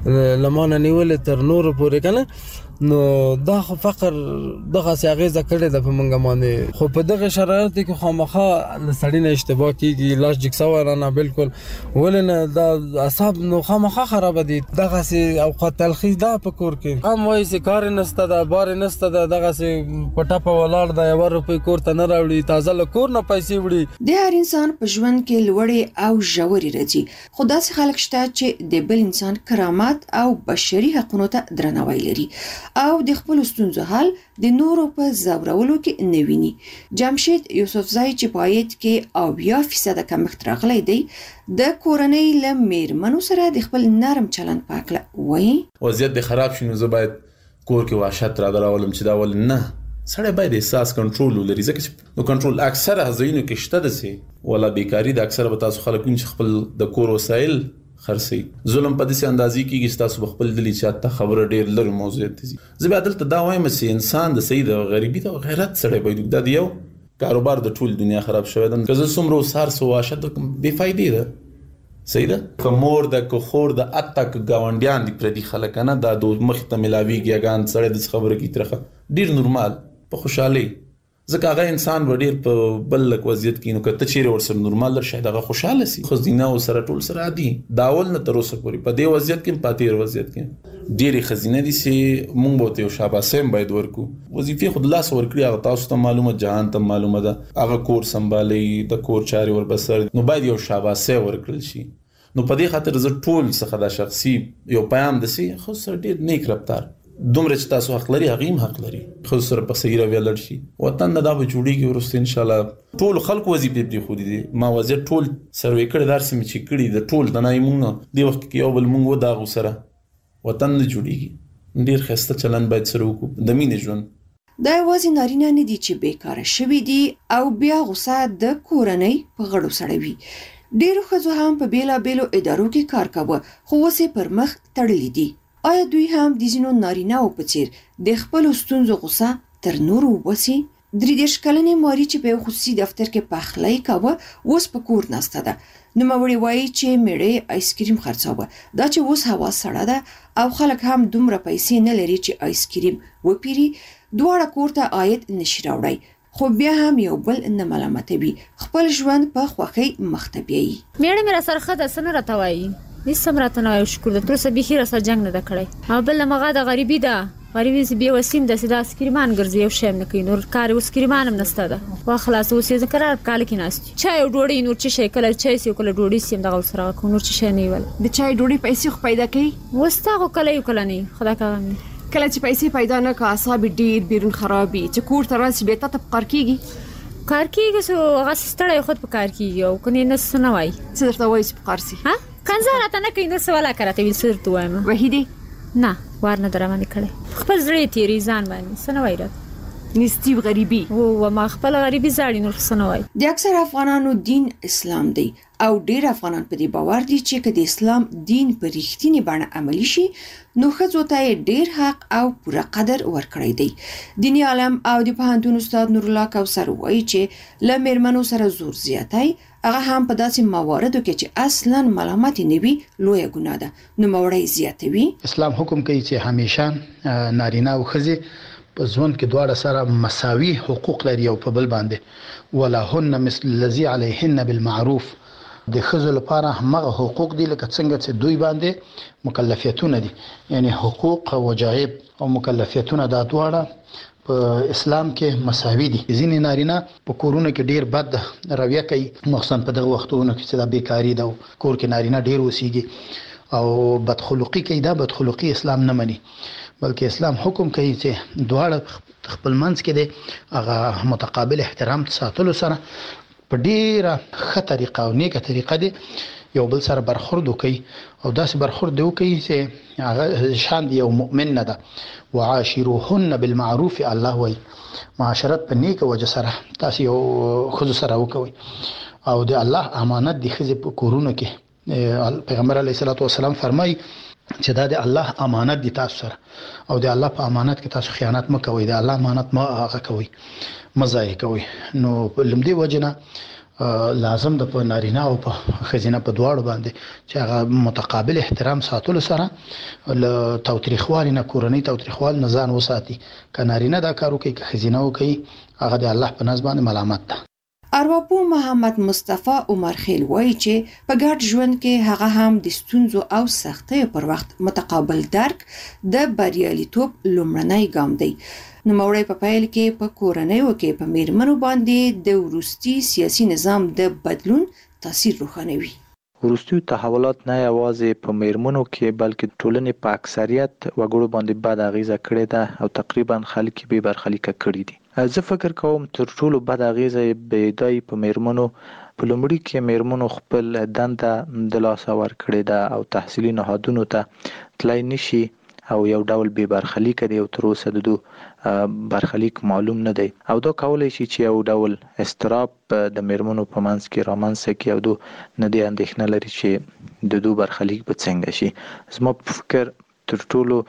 لمانه نیول تر نور پورې کنه، نو دا خو فقر دغه سیاغه ذکر ده په منګه باندې. خو په دغه شرایط کې خامخا لسړی نه اشتباه کیږي، لاس جکسا ورانه بالکل ولنه دا اعصاب نو خامخا خراب دي. دغه سي اوقات تلخیص ده په کور کې هم وایي چې کار نسته ده، بار نسته ده، دغه سي پټه په ولار ده، یو روپۍ کور ته نه راوړي، تازه له کور نه پیسې وړي.
د هر انسان په ژوند کې لوړې او ژورې راځي، خو داسې خلک شته چې د بل انسان کرامت او بشري حقونو ته درناوی لري او د خپل ستونزو حل د نورو په زورولو کې نه ویني. جمشید یوسفزای چې پایت کې اویا فیصد کمښت راغلی دی، د کورنۍ له میرمنو سره د خپل نرم چلند په اړه وایي.
وضعیت د خراب شنو زه باید کور کې وحشت را دراولم چې دا ول نه سړی باید احساس کنټرول ولري، ځکه چې نو کنټرول اکثره ځایونو کې شته ده سي ولا بیکاری د اکثره به تاسو خلک چې خپل د کور وسایل خرسي. ظلم په دې اندازې کې چې تاسو خپل دلی چاته خبره ډیر لر موضوع دي. زه به عدالت دا وایم چې انسان د سید او غریبي ته غیرت سره باید د یو کاروبار د ټول دنیا خراب شوی ده. که زه څومره سار سو واشه د بے فائدې ده سیده کومور د کوخور د اتک گاونډیان دي پر دي خلکنه دا د مخ ته ملاویږي اگان سره د خبره کی ترخه ډیر نورمال په خوشحالي، ځکه هغه انسان وړیر په بل لک وضعیت کې نو کته چیرې ورسره نورمال در شاید هغه خوشاله سي. خو زینه او سره ټول سره عادي داول نه تر اوسه پورې په دې وضعیت کې پاتې وضعیت کې ډېری خزینه دي چې مونږ به ته شاباسه باید ورکو. وظیفه خود لاس ورکړي هغه تاسو ته معلومه، جهان ته معلومه ده، هغه کور سمبالي د کور چاري ور بسر، نو باید یو شاباسه ورکړل شي. نو په دې خاطر زه ټول څخه د شخصي یو پیغام دسي خو سره ډېر نیک رفتار دومره چې تاسو حق لري هغه هم حق لري، خو سره په صحیح رویه لړ شي. وطن نه دا به جوړیږي ورسته ان شاء الله. ټول خلک وظیفې پرې خو دي، ما وزیر ټول سروې کړی درس می چې کړی د ټول د نایمونو دی وخت کې یو بل مونږ ودا غو سره وطن نه جوړیږي. ډیر خسته چلن باید سره وکړو د مینې ژوند.
دا یوازې نارینه نه دي چې بیکاره شوي دي او بیا غوسه د کورنۍ په غړو سړوي. ډیرو ښځو هم په بیلابیلو ادارو کې کار کاوه، خو اوس یې پر مخ تړلي دي. آیا دوی هم د ځینو نارینه‌و په څیر د خپلو ستونزو غوسه تر نورو وباسي؟ درې دېرش کلنې ماري چې په یو خصوصي دفتر کې پخلی کاوه اوس په کور ناسته ده. نوموړې وایي چې میړه آیسکریم خرڅاوه، دا چې اوس هوا سړه ده او خلک هم دومره پیسې نه لري چې آیسکریم وپیري، دواړه کور ته عاید نشي راوړی. خو بیا هم یو بل نه ملامتوي، خپل ژوند په خوښۍ مخته بیایي.
میړه مې را سره ښه ده، څه نه راته وایي، هیڅ هم راته نه وایي. شکر ده تر اوسه بیخي راسره جنګ نه ده کړی. او بل مغه د غریبي ده، غریبي چې بې وسیم داسې دا سکریمان ګرځي، یو شی هم نه کوي، نور کار اوس سکریمان هم نشته ده. وا خلاص اوس یې قرار په کال کې ناست چای او ډوډۍ نور څه شی، کله چای سي کله ډوډۍ سي دغه سره کوم نور څه شی نه ویل.
د چای ډوډۍ پیسې خو پیدا کوي،
وستا خو کله یو کله نه خدا کوم.
کله چې پیسې پیدا نه کا اعصاب ډیر بیرون خرابي، چې کور ته راسي به ته په کار کیږي
کار کیږي سو هغه ستړی خود په کار کیږي او کني نه سنوي.
څه درته وایي چې په کار سي؟
ها کنځه راته نه کوي، نو سواله کرته ویل سر تو وایم
وحیدی
نه ورنه درمانه کړي خپل زړه تیری ځان باندې سنوي راته
نستی غریبي
او ما خپل غریبي زاړي نور سنوي.
د اکثر افغانانو دین اسلام دی او ډیر افغانان په دې باور دي چې کله اسلام دین په ریښتینی بڼه عملی شي نو ښځو ته ډیر حق او پوره قدر ورکړی دی. دینی عالم او د پوهنتون استاد نور الله کوثر وایي چې له میرمنو سره زور زیاتی هغه هم په داسې مواردو کې چې اصلا ملامت نه وي لویه ګناه ده. نو موړی زیاتوي.
اسلام حکم کوي چې همیشه نارینه او ښځې په ژوند کې دواړه سره مساوي حقوق لري او په بل باندې ولهن مثل الذي عليهن بالمعروف. د ښځو لپاره همغه حقوق دي لکه څنګه چې دوی باندې مکلفیتونه دي، یعنی حقوق او واجب او مکلفیتونه دا دواړه په اسلام کې مساوي دي. ځینې نارینه په کورونو کې ډیر بد رویه کوي، مخصوصا په دغه وختونو کې چې د بیکاری ده، کور کې نارینه ډیر اوسېږي او بدخلقي کوي. دا بدخلقي اسلام نه مني، بلکې اسلام حکم کوي چې دواړه خپل منځ کې د هغه متقابل احترام ساتلو سره په ډیره ښه طریقه او نیکه طریقه دی یو بل سره برخورد وکړي او داسې برخورد وکړي چې هغه شان دی یو مؤمن نه ده. وعاشروهن بالمعروف، الله وایي معاشرت په نیکه وجه سره تاسو یو ښځو سره وکوئ او د الله امانت دی ښځې په کورونو کې. پیغمبر علیه الصلاۃ والسلام فرمایي چې دا د الله امانت دی تاسو سره او د الله په امانت کې تاسو خیانت مه کوئ، د الله امانت مه هغه کوئ، مه ضایع کوئ. نو لمدې وجه نه لازم د په نارینه او په ښځینه په دواړو باندې چې هغه متقابل احترام ساتلو سره له تاوتریخوالي نه، کورنۍ تاوتریخوال نه ځان وساتي. که نارینه دا کار وکړي که ښځینه وکړي هغه د الله په نزد باندې ملامت ده.
ارواپوه محمد مصطفی عمر خیل وایي چې په ګډ ژوند کې هغه هم د ستونزو او سختیو پر وخت متقابل درک د بریالیتوب لومړنی ګام دی. نوموړی په پیل کې په کورنیو کې په میرمنو باندې د وروستي سیاسي نظام د بدلون تاثیر روښانوي.
وروستي تحولات نه یوازې په میرمنو کې بلکې ټولنې په اکثریت وګړو باندې بد اغیزه کړې ده او تقریبا خلک به برخلیک کړي دي. زه فکر کوم تر ټولو بد اغیزه به دای په میرمنو په لومړي کې میرمنو خپل دنده د لاس ور کړې ده او تحصیلي نهادونو ته تلای نشي او یو ډول به برخلیک دی او تر اوسه د دو برخلیک معلوم نه دی او دا کولای شي چې یو ډول استراب د میرمنو په منځ کې رامنځته کړي او دو نه دی اندېښنه لري چې د دو برخلیک به څنګه شي. زما په فکر تر ټولو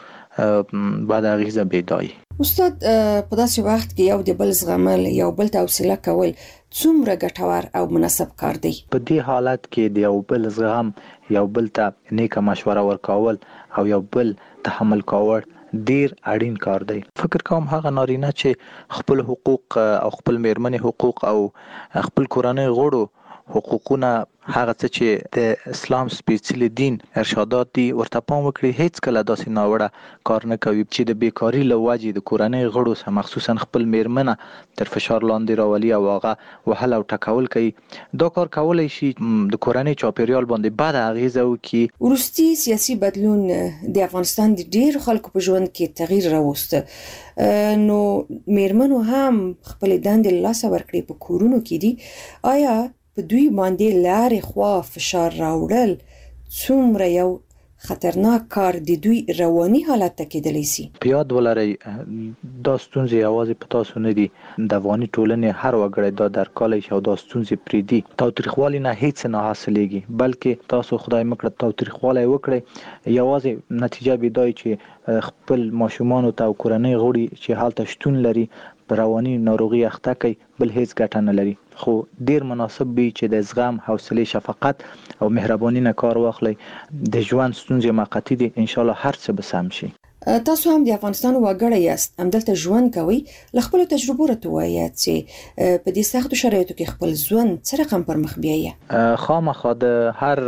بعد اغیزه به دای.
استاد په داسې وخت کې یو د بل زغمل، یو بل ته حوصله کول څومره ګټور او مناسب کار دی؟
په دې حالت کې د یو بل زغم، یو بل ته نیکه مشوره ورکول او یو بل تحمل کول ډیر اړین کار دی. فکر کوم هغه نارینه چې خپل حقوق او خپل میرمنې حقوق او خپل کورنۍ غړو حقوقونه هغه څه چې د اسلام سپیڅلی دین ارشادات دي ورته پام وکړي، هیڅ کله داسې ناوړه کار نه کوي چې د بیکاری له وجې د کورنۍ غړو سره مخصوصا خپل میرمنه تر فشار لاندې راولي او هغه وهل او ټکول کوي. دا کار کولای شي د کورنۍ چاپیریال باندې بد اغیزه وکړي.
وروستي سیاسي بدلون د افغانستان د ډیر خلکو په ژوند کې تغییر راوسته، نو میرمنو هم خپل دندې له لاسه ورکړي په کورونو کې دي. آیا په دوی باندې لارې خوا فشار راوړل څومره یو خطرناک کار د دوی رواني حالت ته کېدلی شي؟
په یاد ولرئ دا ستونزې یوازې په تاسو نه دي، د افغاني ټولنې هر وګړی دا درک کولی شي او دا ستونزې پرېږدي. تاوتریخوالي نه هیڅ نه حاصلېږي، بلکې تاسو خدای مکړه تاوتریخوالی وکړئ، یوازې نتیجه به دا چې خپل ماشومانو ته او کورنۍ غړي چې هلته شتون لري په رواني ناروغي اخته کوي، بل هیڅ ګټه نه لري. خو ډیر مناسب وي چې د زغم، حوصله، شفقت او مهرباني نه کار واخلئ. د ژوند ستونزې موقتی دي، ان شاء الله هر څه به سم شي.
تاسو هم د افغانستان وګړی یاست، همدلته ژوند کوئ. له خپلو تجربو راته ووایاست چې په دې سختو شرایطو کې خپل ژوند څه رقم پر مخ بیایه؟
خامخا د هر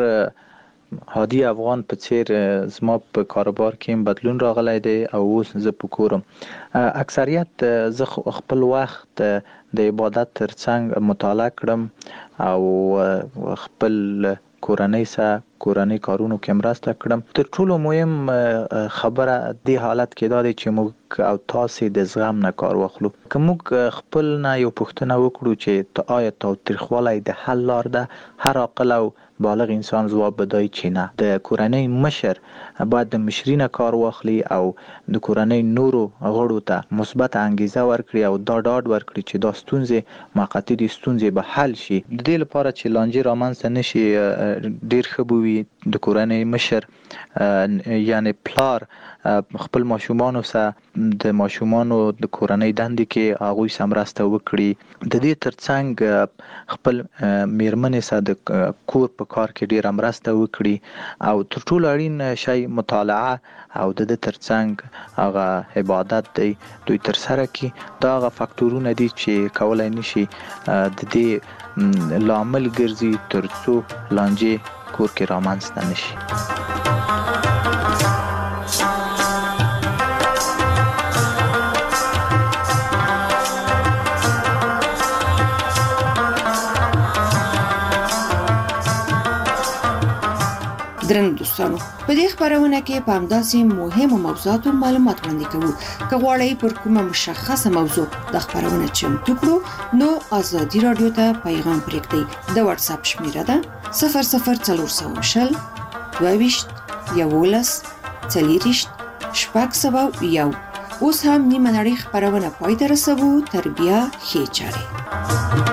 عادي افغان په څیر زما په کاروبار کې بدلون راغلی دی او اوس زه په کورم. اکثریت زه خپل وخت د عبادت ترڅنګ مطالعه کړم او خپل کورنۍ سره کورنۍ کارونو کې مرسته کړم. تر ټولو مهم خبره دی حالت کې دا دی چې موږ او تاسو د زغم نه کار واخلو. که موږ خپل نه یو پوښتنه وکړو چې آیا تاوتریخوالی د حل لار ده، هر عاقل او بالغ انسان ځواب بدای چې نه. د کورنۍ مشر باید د مشري نه کار واخلي او د کورنۍ نورو غړو ته مثبت انګیزه ورکړي او دا ډاډ ورکړي چې دا ستونزې موقتی دي، ستونزې به حل شي. د دې لپاره چې لانجې رامنځته نشي ډیر ښه به وي د کورنۍ مشر یعنی پلار خپل ماشومانو سره د ماشومانو د کورنۍ دندې کې هغوی سره مرسته وکړي. د دې ترڅنګ خپل میرمنې سره د کور په کار کې ډیره مرسته وکړي او تر ټولو اړین شی مطالعه او د دې ترڅنګ هغه عبادت دی دوی تر سره کړي. دا هغه فاکتورونه دي چې کولای نشي د دې لامل ګرځي تر څو لانجې کور کې رامنځته نشي.
درنو دوستانو په دې خبرونه کې په همداسې مهمو موضوعاتو معلومات وړاندې کوو که غواړئ پر کومه مشخصه موضوع د خبرونه چمتو کړو نو ازادي رادیو ته پیغام پرېږدئ د واتس اپ شمیره ده صفر صفر څلور سوه شل دوه ویشت یولس څلېرویشت شپږ سوه یو. اوس هم نیمه نړۍ خبرونه پای ته رسوو تر بیا ښې چارې.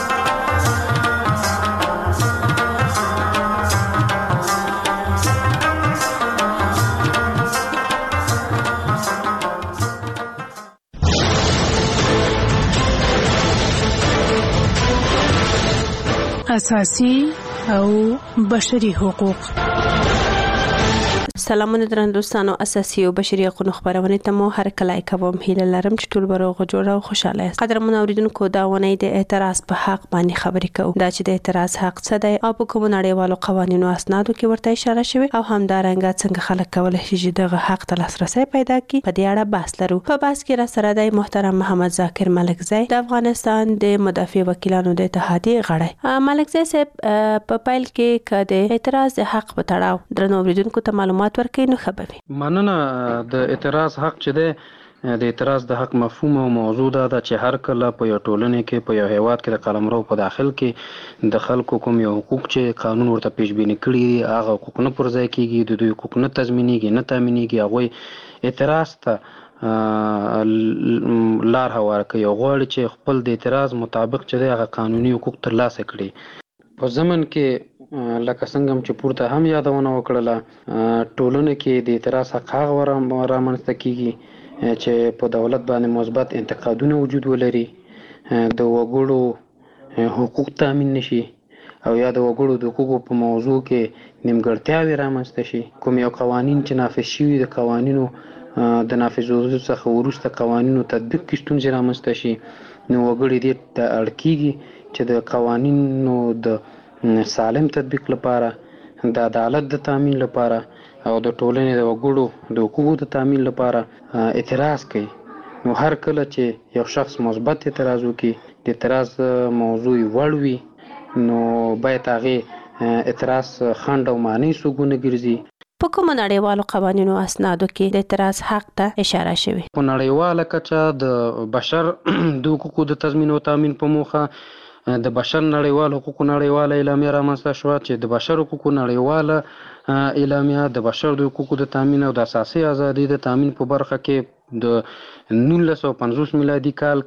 اساسي او بشري حقوق.
سلامونه درنو دوستانو، اساسي او بشري حقوقو خبرونه ته مو هر کله کوم هیله لرم چې ټول بروغه جوړ او خوشاله یاست. قدرمن اوریدونکو دا ونې د اعتراض په حق باندې خبرې کوو. دا چې د اعتراض حق څه دی او په کوم نړیوالو قوانینو اسنادو کې ورته اشاره شوی او همدارنګه څنګه خلک کولای شي چې دغه حق ته لاسرسي پیدا کړي. په دې اړه بحث لرو. په بحث کې را سره د محترم محمد ذاکر ملکزی د افغانستان د مدافع وکیلانو د اتحادیې غړی. ملکزی صاحب په پایل کې کده اعتراض حق په تړاو درنو اوریدونکو ته معلومات ورکړئ نو خبري.
مننه. د اعتراض حق چې ده د اعتراض د حق مفهوم او موضوع ده چې هر کله په یو ټولنه کې په یو هیواد کې د قلمرو په داخل کې د خلکو کوم یو حقوق چې قانون ورته پیش بینی کړی هغه حقوق نه پر ځای کیږي، د دوی حقوق نه تضمینېږي نه تامینېږي، هغه اعتراض ته لار هواره کوي او غواړي چې خپل د اعتراض مطابق چې ده هغه قانوني حقوق ترلاسه کړي. په ضمن کې لکه څنګه چې پورته هم یادونه وکړله ټولنه کې د اعتراض حق هغه رامنځته کیږي چې په دولت باندې مثبت انتقادونه وجود ولري، د وګړو حقوق تامین نشي او یا د وګړو د حقوقو په موضوع کې نیمګړتیاوې رامنځته شي. کوم یو قوانین چې نافذ شوي د قوانینو د نافذولو څخه وروسته قوانینو تطبیق کې ستونزې رامنځته شي نو وګړي دې ته اړ کیږي چې د قوانینو د سالم تطبیق لپاره، د عدالت د تامین لپاره او د ټولنې د وګړو د حقوقو د تامین لپاره اعتراض کوي. نو هر کله چې یو شخص مثبت اعتراض وکړي، د اعتراض موضوع وړ وي، نو باید هغه اعتراض خنډ او معنی سوګونه ګرځي.
په کوم نړیوالو قوانینو اسنادو کې د اعتراض حق ته اشاره شوی.
په نړیواله کچه د بشر د حقوقو د تضمین او تامین په موخه د بشر نړیوال حقوقو نړیواله اعلامیه رامنځته شوه چې د بشر حقوقو نړیواله اعلامیه د بشر د حقوقو د تامین او د اساسي ازادي د تامین په برخه کې د نولس سوه پنځوس میلادي کال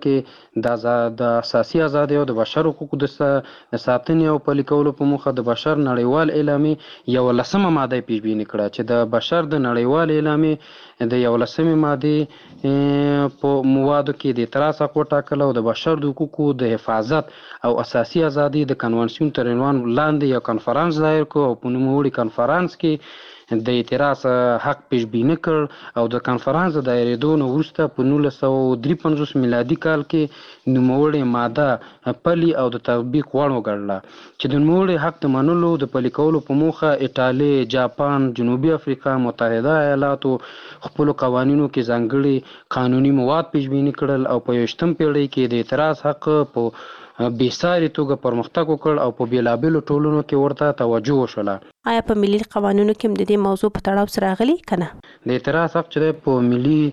کې د اساسي ازادي او د بشر حقوقو د ساتنې او پلي کولو په موخه د بشر نړیوال اعلامیه یو لسمه ماده پیش بینی کړه چې د بشر د نړیوال اعلامیه د یو لسمه ماده په موادو کې د اعتراض حق وټاکل او د بشر د حقوقو د حفاظت او اساسي ازادي د کنونسیون تر عنوان لاندې یو کنفرانس دایر کو او په نوموړي کنفرانس کې د اعتراض حق پیش بینی کړ او د کنفرانس د دایریدو نه وروسته په نولس سوه درې پنځوس میلادي کال کې نوموړې ماده پلي او د تطبیق وړ وګڼله چې د نوموړي حق د منلو د پلي کولو په موخه ایټالیا، جاپان، جنوبي افریقا، متحده ایالاتو خپلو قوانینو کې ځانګړي قانوني مواد پیش بینی کړل او په یویشتم پیړۍ کې د اعتراض حق په بېساري توګه پرمختګ وکړ او په بېلابېلو ټولنو کې ورته توجه وشوله.
آیا په ملي قوانینو کې هم د دې موضوع په تړاو سره راغلي که نه؟
د اعتراض حق چې دی په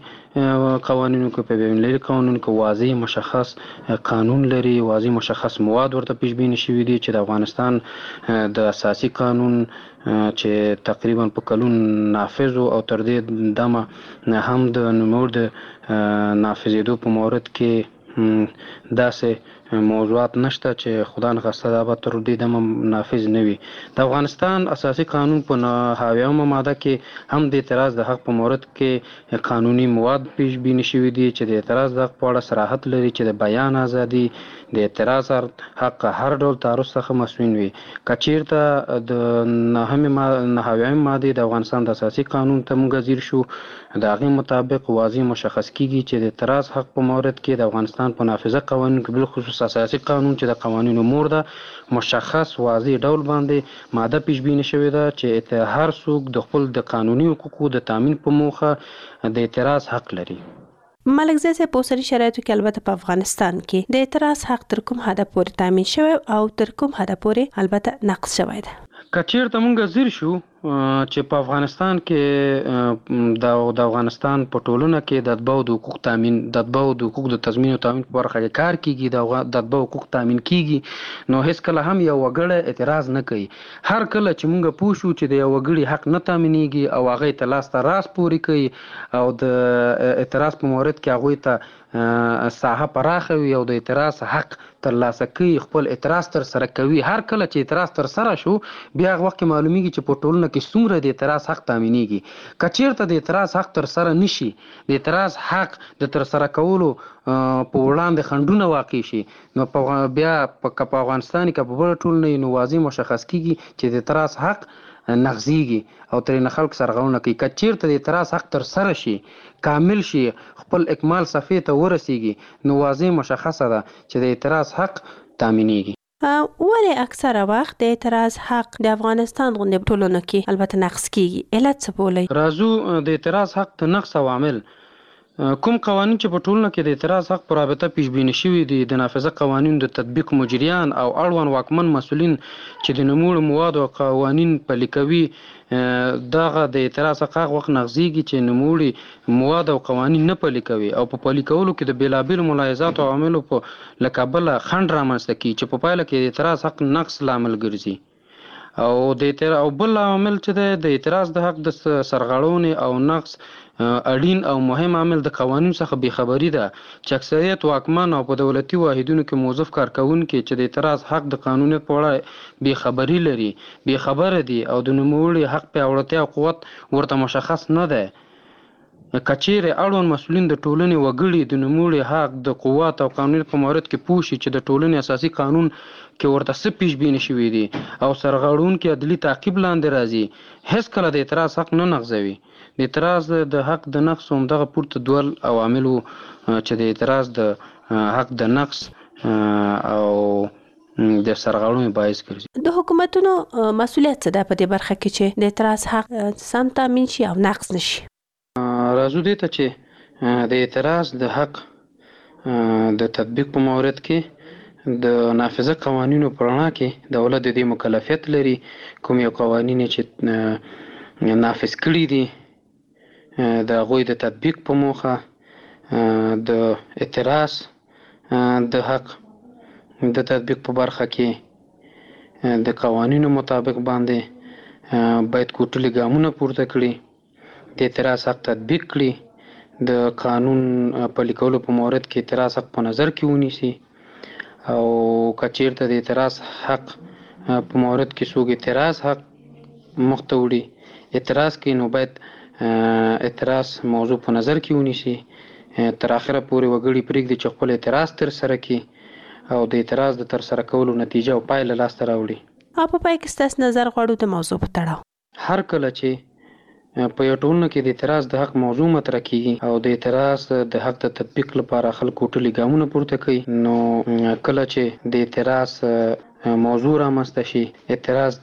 ملي قوانینو کې په بین‌المللي قانون کې واضح مشخص قانون لري، واضح مشخص مواد ورته پیش بینی شوي دي چې د افغانستان د اساسي قانون چې تقریبا په کلون نافذ او تر دې دمه هم د نوموړي د نافذېدو په مورد کې داسې موضوعات نشته چې خدا نخواسته دا به تر دې دمه نافذ نه وي. د افغانستان اساسي قانون په نهه اویامه ماده کې هم د اعتراض د حق په مورد کې قانوني مواد پیش بینی شوي دي چې د اعتراض د حق په اړه صراحت لري چې د بیان ازادي، د اعتراض حق هر ډول تعرض څخه مسؤل وي. که چیرته د نهه اویامې مادې د افغانستان د اساسي قانون ته موږ ځیر شو، د هغې مطابق واضح مشخص کیږي چې د اعتراض حق په مورد کې د افغانستان په نافذه قوانینو کې بالخصوص اساسي قانون چې د قوانینو مور ده مشخص واضح ډول باندې ماده پیش بینی شوې ده چې هر څوک د خپل د قانوني حقوقو د تامین په موخه د اعتراض حق لري.
ملکزی صاحب په اوسني شرایطو کې البته په افغانستان کې د اعتراض حق تر کوم حده پورې تامین شوی او تر کوم حده پورې البته نقض شوی ده؟
که چیرته موږ ځیر شو چې په افغانستان کې د افغانستان په ټولنه کې د اتباعو د حقوق تامین د اتباعو د حقوق د تضمین او تامین په برخه کې کار کیږي، د اتباعو حقوق تامین کیږي، نو هیڅ کله هم یو وګړی اعتراض نه کوي. هر کله چې موږ پوه شو چې د یو وګړي حق نه تامینېږي او هغه ته لاس ته راس پورې کوي او د اعتراض په مورد کې هغه ته ساحه پراخه وي او د اعتراض حق ترلاسه کوي، خپل اعتراض تر سره کوي، هر کله چې اعتراض تر سره شو بیا هغه وخت معلومیږي چې په ټولنه کې څومره د اعتراض حق تامینېږي. که چیرته د اعتراض حق تر سره نشي، د اعتراض حق د تر سره کولو په وړاندې خنډونه واقع شي، نو بیا په افغانستان کې په بله ټولنه نو واضح مشخص کیږي چې د اعتراض حق نغزیږي او ترې نه خلک سرغړونه کوي. که چیرته د اعتراض حق تر سره شي، کامل شي، خپل اکمال صفحې ته ورسیږي، نو واضح مشخصه ده چې د اعتراض حق تامینېږي.
ولې اکثره وخت د اعتراض حق د افغانستان غوندې ټولنو کې البته نقض کیږي؟ علت څه بولئ؟
راځو د اعتراض حق د نقض عوامل. کوم قوانین چې په ټولنه کې د اعتراض حق په رابطه پیش بینی شوي دي، د نافذه قوانینو د تطبیق مجریان او اړوند واکمن مسؤلین چې د نوموړو موادو او قوانین پلي کوي، دغه د اعتراض حق هغه وخت نغزیږي چې نوموړي مواد او قوانین نه پلي کوي او په پلي کولو کې د بېلابېلو ملاحظاتو او عواملو په له کبله خنډ رامنځته کیږي چې په پایله کې د اعتراض حق نقص لامل ګرځي. او د اعتراض او بل عامل چې دی د اعتراض د حق د سرغړونې او نقص اړین او مهم عامل د قوانینو څخه بېخبري ده، چې اکثریت واکمن او په دولتي واحدونو کې موظف کارکوونکي چې د اعتراض حق د قانونیت په اړه بېخبري لري، بېخبره دي او د نوموړي حق پیاوړتیا او قوت ورته مشخص نه دی. که چیرې اړوند مسؤلین د ټولنې وګړي د نوموړي حق د قوت او قانونیت په مورد کې پوه شي چې د ټولنې اساسي قانون کې ورته څه پیش بیني شوي دي او سرغړونکي عدلي تعقیب لاندې راځي، هیڅ کله د اعتراض حق نه نقضوي. د اعتراض د حق د نقص همدغه پورته دوه عوامل وو چې د اعتراض د حق د نقص او د سرغړونې باعث ګرځي.
د حکومتونو مسؤلیت څه ده په دې برخه کې چې د اعتراض حق سم تامین شي او نقص نشي؟
راځو دې ته چې د اعتراض د حق د تطبیق په مورد کې د نافذه قوانینو په رڼا کې دولت د دې مکلفیت لري کوم یو قوانین چې نافذ کړي دي د هغوی د تطبیق په موخه د اعتراض د حق د تطبیق په برخه کې د قوانینو مطابق باندې باید کوټلي ګامونه پورته کړي، د اعتراض حق تطبیق کړي، د قانون پلي کولو په مورد کې اعتراض حق په نظر کې ونیسي، او که چیرته د اعتراض حق په مورد کې څوک اعتراض حق مخ ته وړي، اعتراض کوي، نو باید اعتراض موضوع په نظر کې ونیسي، تر اخره پورې وګړي پرېږدي چې خپل اعتراض تر سره کړي او د اعتراض د تر سره کولو نتیجه او پایله لاسته راوړي.
او په پای کې ستاسو نظر غواړو د موضوع په تړاو.
هر کله چې په یو ټولنه کې د اعتراض د حق موضوع مطرح کیږي او د اعتراض د حق د تطبیق لپاره خلکو ټولي ګامونه پورته کوي، نو کله چې د اعتراض موضوع رامنځته شي، اعتراض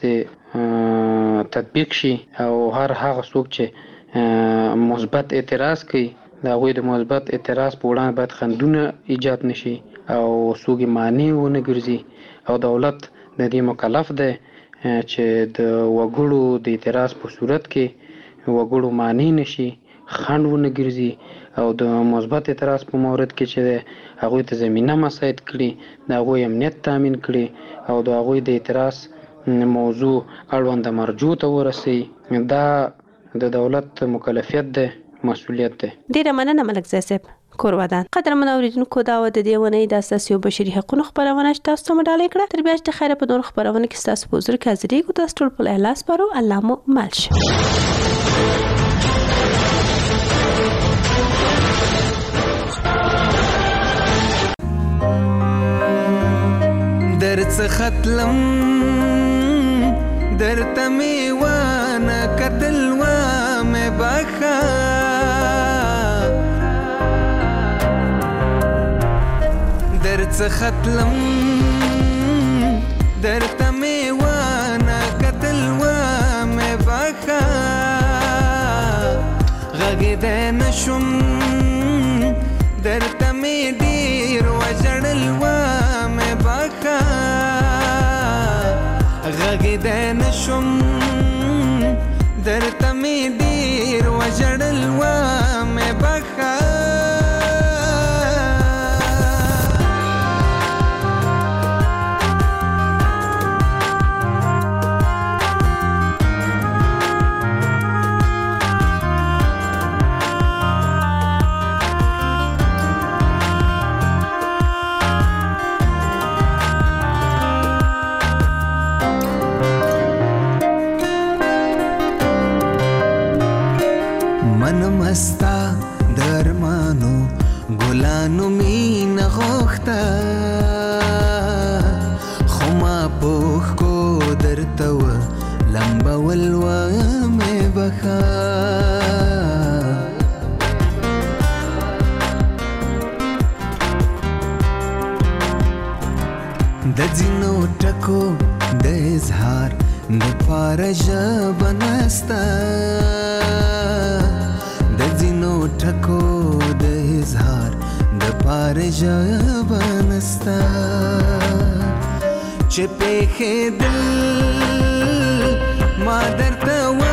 د تطبیق شي او هر هغه څوک چې مثبت اعتراض کوي د هغوی د مثبت اعتراض په وړاندې باید خنډونه ایجاد نشي او څوک یې مانع ونه ګرځي، او دولت د دې مکلف دی چې د وګړو د اعتراض په صورت کې وګړو مانع نشي، خنډ ونه ګرځي او د مثبت اعتراض په مورد کې چې هغوی ته زمینه مساعد کړي، د هغوی امنیت تامین کړي او د هغوی د اعتراض موضوع اړونده مرجو ته ورسي. دا د دولت مکلفیت دی، مسؤلیت دی.
ډیره مننه ملک صاحب. کورودان قدرمن اوریدونکو، دا و د دې ونې د اساسي او بشري حقوقو خبرونه چې تاسو ته مډالۍ کړه. تر بیا چې خیره په نور خبرونه کې تاسو په حضور کې حاضرېږو. تاسو ټول په اخلاص پرو، الله مو مل شه.
درڅ ختلم درته می وانه کتل و مې بخا درڅ ختلم درته می وانه کتل و مې بخا، غږېدی نشم درته می ډېر وژړل و مې بخا، غږېدی نشم درته مې ډېر وژړل و مې بخه مستا درمانو ګلانو مینه غوښته خو ما پوښ کو درته و لمبول و مې بخه د ځینو ټکو د اظهار د پاره ژبه نسته د ځینو ټکو د اظهار د پاره ژبه نسته چې پېښېدل ما درته